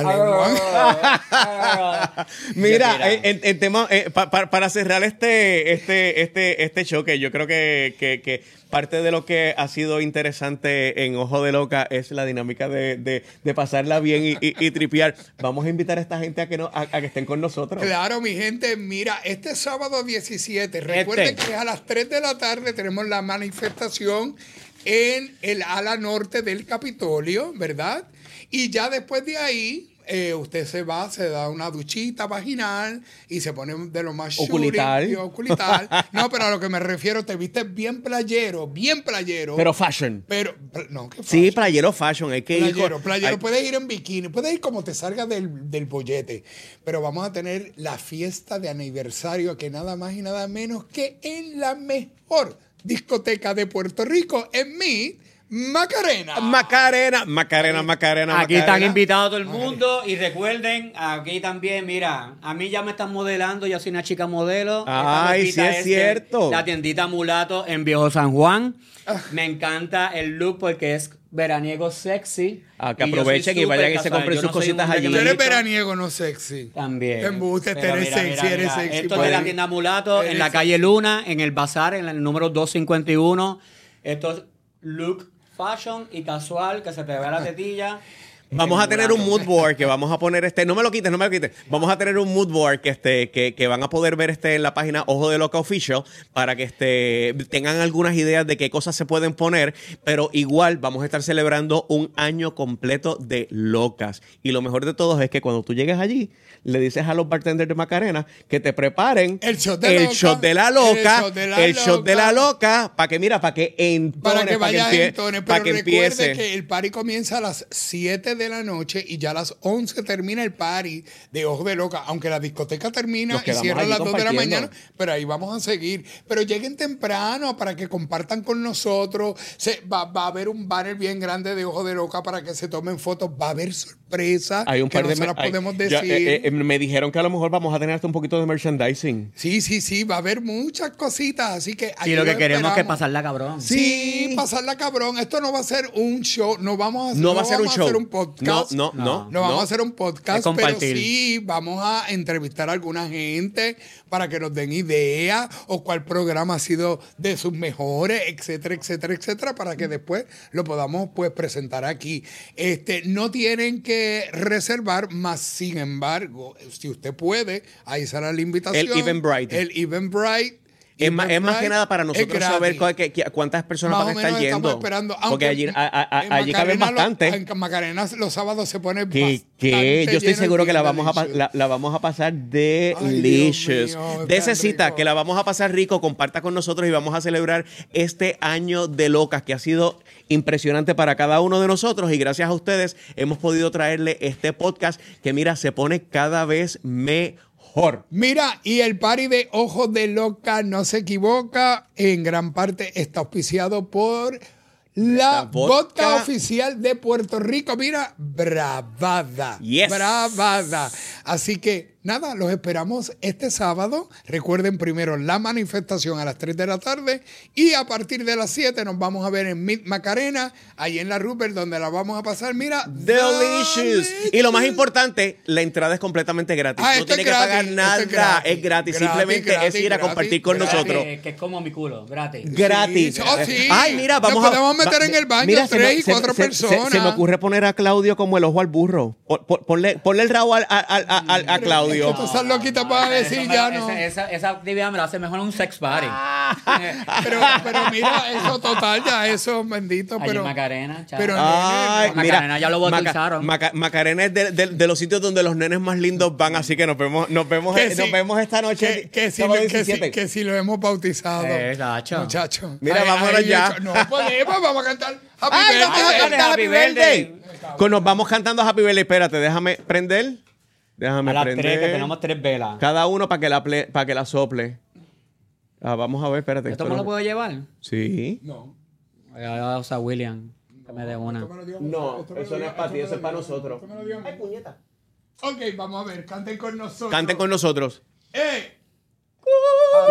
Speaker 1: lengua.
Speaker 2: Mira, eh, el, el tema, eh, pa- pa- para cerrar este, este, este, este choque, yo creo que, que, que parte de lo que ha sido interesante en Ojo de Loca es la dinámica de, de, de pasarla bien y, y, y tripear. Vamos a invitar a esta gente a que, no, a, a que estén con nosotros.
Speaker 1: Claro, mi gente, mira, este sábado diecisiete, recuerden
Speaker 3: Este.
Speaker 1: que a las tres de la tarde tenemos la manifestación en el ala norte del Capitolio, ¿verdad? Y ya después de ahí, eh, usted se va, se da una duchita vaginal y se pone de lo más
Speaker 2: Oculital.
Speaker 1: shooting y oculital. No, pero a lo que me refiero, te vistes bien playero, bien playero.
Speaker 2: Pero fashion.
Speaker 1: Pero, no, ¿qué
Speaker 2: Sí,
Speaker 1: fashion?
Speaker 2: playero fashion. Hay que ir
Speaker 1: Playero,
Speaker 2: con-
Speaker 1: playero,
Speaker 2: hay-
Speaker 1: puedes ir en bikini, puedes ir como te salga del, del bollete, pero vamos a tener la fiesta de aniversario que nada más y nada menos que en la mejor discoteca de Puerto Rico, en mi Macarena.
Speaker 2: Macarena, Macarena, Macarena.
Speaker 3: Aquí están
Speaker 2: Macarena.
Speaker 3: invitados todo el mundo y recuerden, aquí también, mira, a mí ya me están modelando, yo soy una chica modelo. Esta
Speaker 2: Ay,
Speaker 3: ropita
Speaker 2: sí es cierto.
Speaker 3: La tiendita Mulato en Viejo San Juan.
Speaker 1: Ah.
Speaker 3: Me encanta el look porque es veraniego sexy.
Speaker 2: Ah, que
Speaker 3: Y yo soy
Speaker 2: aprovechen y
Speaker 3: súper
Speaker 2: vayan y se
Speaker 3: casual.
Speaker 2: compren
Speaker 3: Yo
Speaker 2: sus
Speaker 3: no soy un
Speaker 2: cositas
Speaker 3: hombre que
Speaker 2: allí.
Speaker 1: Tú
Speaker 3: me
Speaker 1: eres
Speaker 3: visto-
Speaker 1: veraniego, no sexy.
Speaker 3: También.
Speaker 1: Te embuste,
Speaker 3: Pero
Speaker 1: eres
Speaker 3: mira,
Speaker 1: sexy,
Speaker 3: mira,
Speaker 1: eres
Speaker 3: mira,
Speaker 1: sexy.
Speaker 3: Esto
Speaker 1: por
Speaker 3: es de la
Speaker 1: ahí.
Speaker 3: tienda Mulato en
Speaker 1: Eres
Speaker 3: la
Speaker 1: sexy.
Speaker 3: calle Luna, en el bazar, en el número doscientos cincuenta y uno. Esto es look fashion y casual, que se te vea la tetilla.
Speaker 2: Vamos
Speaker 3: En
Speaker 2: a tener un
Speaker 3: Mulato.
Speaker 2: mood board que vamos a poner este, no me lo quites, no me lo quites. Vamos a tener un mood board que este, que, que van a poder ver este en la página Ojo de Loca Official para que este tengan algunas ideas de qué cosas se pueden poner, pero igual vamos a estar celebrando un año completo de locas. Y lo mejor de todo es que cuando tú llegues allí, le dices a los bartenders de Macarena que te preparen
Speaker 1: El shot de
Speaker 2: el
Speaker 1: loca,
Speaker 2: shot de la loca,
Speaker 1: el shot de la
Speaker 2: el shot de la
Speaker 1: loca.
Speaker 2: loca, para que mira, para que entones,
Speaker 1: Para que vayas
Speaker 2: empie-
Speaker 1: en tones,
Speaker 2: para
Speaker 1: pero
Speaker 2: que
Speaker 1: recuerde
Speaker 2: empiece.
Speaker 1: que el party comienza a las siete de la noche y ya a las once termina el party de Ojo de Loca, aunque la discoteca termina
Speaker 2: Nos
Speaker 1: y
Speaker 2: quedamos
Speaker 1: cierra a
Speaker 2: allí
Speaker 1: las dos de la
Speaker 2: compartiendo.
Speaker 1: mañana, pero ahí vamos a seguir. Pero lleguen temprano para que compartan con nosotros. Se, va, va a haber un banner bien grande de Ojo de Loca para que se tomen fotos. Va a haber sorpresas
Speaker 2: Hay un
Speaker 1: que
Speaker 2: par
Speaker 1: no
Speaker 2: de
Speaker 1: se
Speaker 2: me-
Speaker 1: las
Speaker 2: hay-
Speaker 1: podemos
Speaker 2: ya,
Speaker 1: decir.
Speaker 2: eh, eh, me dijeron que a lo mejor vamos a tener hasta un poquito de merchandising.
Speaker 1: Sí, sí, sí, va a haber muchas cositas, así que
Speaker 3: Y
Speaker 1: ahí
Speaker 3: lo que
Speaker 1: los
Speaker 3: queremos es que
Speaker 1: esperamos.
Speaker 3: pasarla cabrón.
Speaker 1: Sí, pasarla cabrón. Esto no va a ser un show, no vamos a hacer,
Speaker 2: No va a ser un
Speaker 1: vamos
Speaker 2: show.
Speaker 1: hacer un podcast.
Speaker 2: No, no, no.
Speaker 1: No,
Speaker 2: no.
Speaker 1: vamos a hacer un podcast,
Speaker 3: Es compartir.
Speaker 1: pero sí vamos a entrevistar a alguna gente para que nos den ideas o cuál programa ha sido de sus mejores, etcétera, etcétera, etcétera, para que después lo podamos pues presentar aquí. Este, no tienen que reservar, más sin embargo, si usted puede, ahí será la invitación.
Speaker 2: El Eventbrite.
Speaker 1: El Eventbrite.
Speaker 2: Es más, es más que nada para
Speaker 1: Es
Speaker 2: nosotros
Speaker 1: gratis.
Speaker 2: saber cu- que- que- cuántas personas
Speaker 1: Más
Speaker 2: van
Speaker 1: o
Speaker 2: a estar
Speaker 1: menos estamos
Speaker 2: yendo.
Speaker 1: esperando.
Speaker 2: Porque
Speaker 1: aunque
Speaker 2: allí, a- a-
Speaker 1: en
Speaker 2: allí caben
Speaker 1: Macarena lo-
Speaker 2: bastante.
Speaker 1: En Macarena los sábados se pone
Speaker 2: Que,
Speaker 1: bastante
Speaker 2: que yo estoy
Speaker 1: lleno
Speaker 2: seguro
Speaker 1: y
Speaker 2: que la
Speaker 1: bien
Speaker 2: vamos, a, pa-
Speaker 1: delicious.
Speaker 2: la, la vamos a pasar delicious.
Speaker 1: Dios mío, es
Speaker 2: Dese
Speaker 1: tan
Speaker 2: cita,
Speaker 1: rico.
Speaker 2: que la vamos a pasar rico, comparta con nosotros y vamos a celebrar este año de locas que ha sido impresionante para cada uno de nosotros y gracias a ustedes hemos podido traerle este podcast que mira, se pone cada vez mejor.
Speaker 1: Mira, y el party de Ojos de Loca no se equivoca, en gran parte está auspiciado por la
Speaker 2: La vodka.
Speaker 1: vodka oficial de Puerto Rico. Mira, bravada.
Speaker 2: Yes.
Speaker 1: Bravada. Así que nada, los esperamos este sábado. Recuerden primero la manifestación a las tres de la tarde y a partir de las siete nos vamos a ver en Mid Macarena, ahí en la Rupert, donde la vamos a pasar. Mira,
Speaker 2: Delicious. Y lo más importante, la entrada es completamente gratis.
Speaker 1: Ah,
Speaker 2: no
Speaker 1: esto
Speaker 2: tiene
Speaker 1: es
Speaker 2: que
Speaker 1: gratis,
Speaker 2: pagar
Speaker 1: esto
Speaker 2: nada.
Speaker 1: es
Speaker 2: Es
Speaker 1: gratis.
Speaker 2: gratis.
Speaker 1: Gratis,
Speaker 2: Simplemente
Speaker 1: gratis,
Speaker 2: es ir a
Speaker 1: gratis,
Speaker 2: compartir con
Speaker 1: gratis.
Speaker 2: nosotros.
Speaker 3: Que, que es como mi culo, gratis.
Speaker 2: Gratis.
Speaker 1: Sí, oh, sí.
Speaker 2: Ay, mira,
Speaker 1: Nos
Speaker 2: vamos a.
Speaker 1: podemos meter
Speaker 2: va-
Speaker 1: en el baño
Speaker 2: mira, se
Speaker 1: tres
Speaker 2: me-
Speaker 1: y
Speaker 2: se-
Speaker 1: cuatro
Speaker 2: se- se-
Speaker 1: personas.
Speaker 2: Se, me ocurre poner a Claudio como el ojo al burro. Pon- pon- Ponle, ponle el rabo al- al- al- al- a Claudio.
Speaker 1: Es que tú estás loquita para
Speaker 3: Eso
Speaker 1: decir
Speaker 3: me-
Speaker 1: ya
Speaker 3: esa,
Speaker 1: no.
Speaker 3: esa, esa actividad me la hace mejor un sex party.
Speaker 1: Pero, pero mira, eso total, ya eso, bendito.
Speaker 3: Allí
Speaker 1: Pero,
Speaker 3: en Macarena, chaval.
Speaker 1: pero
Speaker 2: Ay,
Speaker 3: Macarena
Speaker 2: mira,
Speaker 3: ya lo
Speaker 2: Maca-
Speaker 3: bautizaron.
Speaker 2: Maca- Macarena es de, de- de los sitios donde los nenes más lindos van, así que nos vemos, nos vemos,
Speaker 1: que
Speaker 2: nos
Speaker 1: sí,
Speaker 2: vemos esta noche.
Speaker 1: que, que, si,
Speaker 2: sábado
Speaker 1: que, si,
Speaker 2: diecisiete.
Speaker 1: que si lo hemos bautizado.
Speaker 3: Eh, Nacho.
Speaker 1: Muchacho.
Speaker 2: Mira, vámonos ya.
Speaker 1: No podemos, vamos a cantar Happy
Speaker 2: ¡Ay, vamos a
Speaker 1: Birthday.
Speaker 2: cantar Happy
Speaker 3: Happy
Speaker 2: Birthday!
Speaker 3: Birthday.
Speaker 2: Con- Nos vamos cantando Happy Birthday. Espérate, déjame prender. Déjame
Speaker 3: A las
Speaker 2: prender.
Speaker 3: tres, que tenemos tres velas.
Speaker 2: Cada uno para que la ple- para que la sople. Ah, vamos a ver, espérate.
Speaker 3: ¿Esto
Speaker 2: esto
Speaker 3: me
Speaker 2: no-
Speaker 3: lo puedo llevar?
Speaker 2: Sí.
Speaker 1: No.
Speaker 3: O sea, William, que me dé una.
Speaker 2: No, eso no es para ti, eso es para nosotros.
Speaker 1: Ay, puñeta. Ok, vamos a ver, canten con nosotros.
Speaker 2: Canten con nosotros.
Speaker 1: Eh,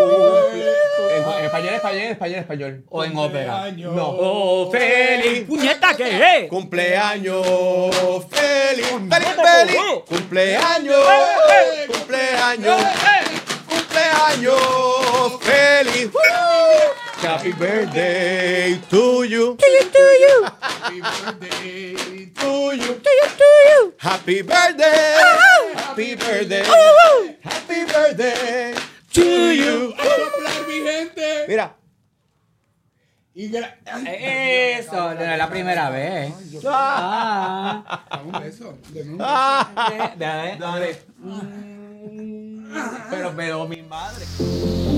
Speaker 2: En español, español, español, español.
Speaker 3: O en ópera.
Speaker 2: No. Oh, feliz.
Speaker 3: ¡Puñeta, qué es!
Speaker 2: Cumpleaños feliz. Feliz, feliz. Cumpleaños. Cumpleaños. Cumpleaños feliz. Happy birthday to you.
Speaker 1: Happy birthday
Speaker 2: To you. Happy birthday. Happy birthday. Happy birthday to you.
Speaker 1: A soplar, mi gente.
Speaker 2: Mira.
Speaker 1: Y gra-
Speaker 3: Eso, no es la primera vez. Ah.
Speaker 1: Dame un beso. Dame un beso.
Speaker 3: Dale.
Speaker 2: Dale. Pero, pero mi madre.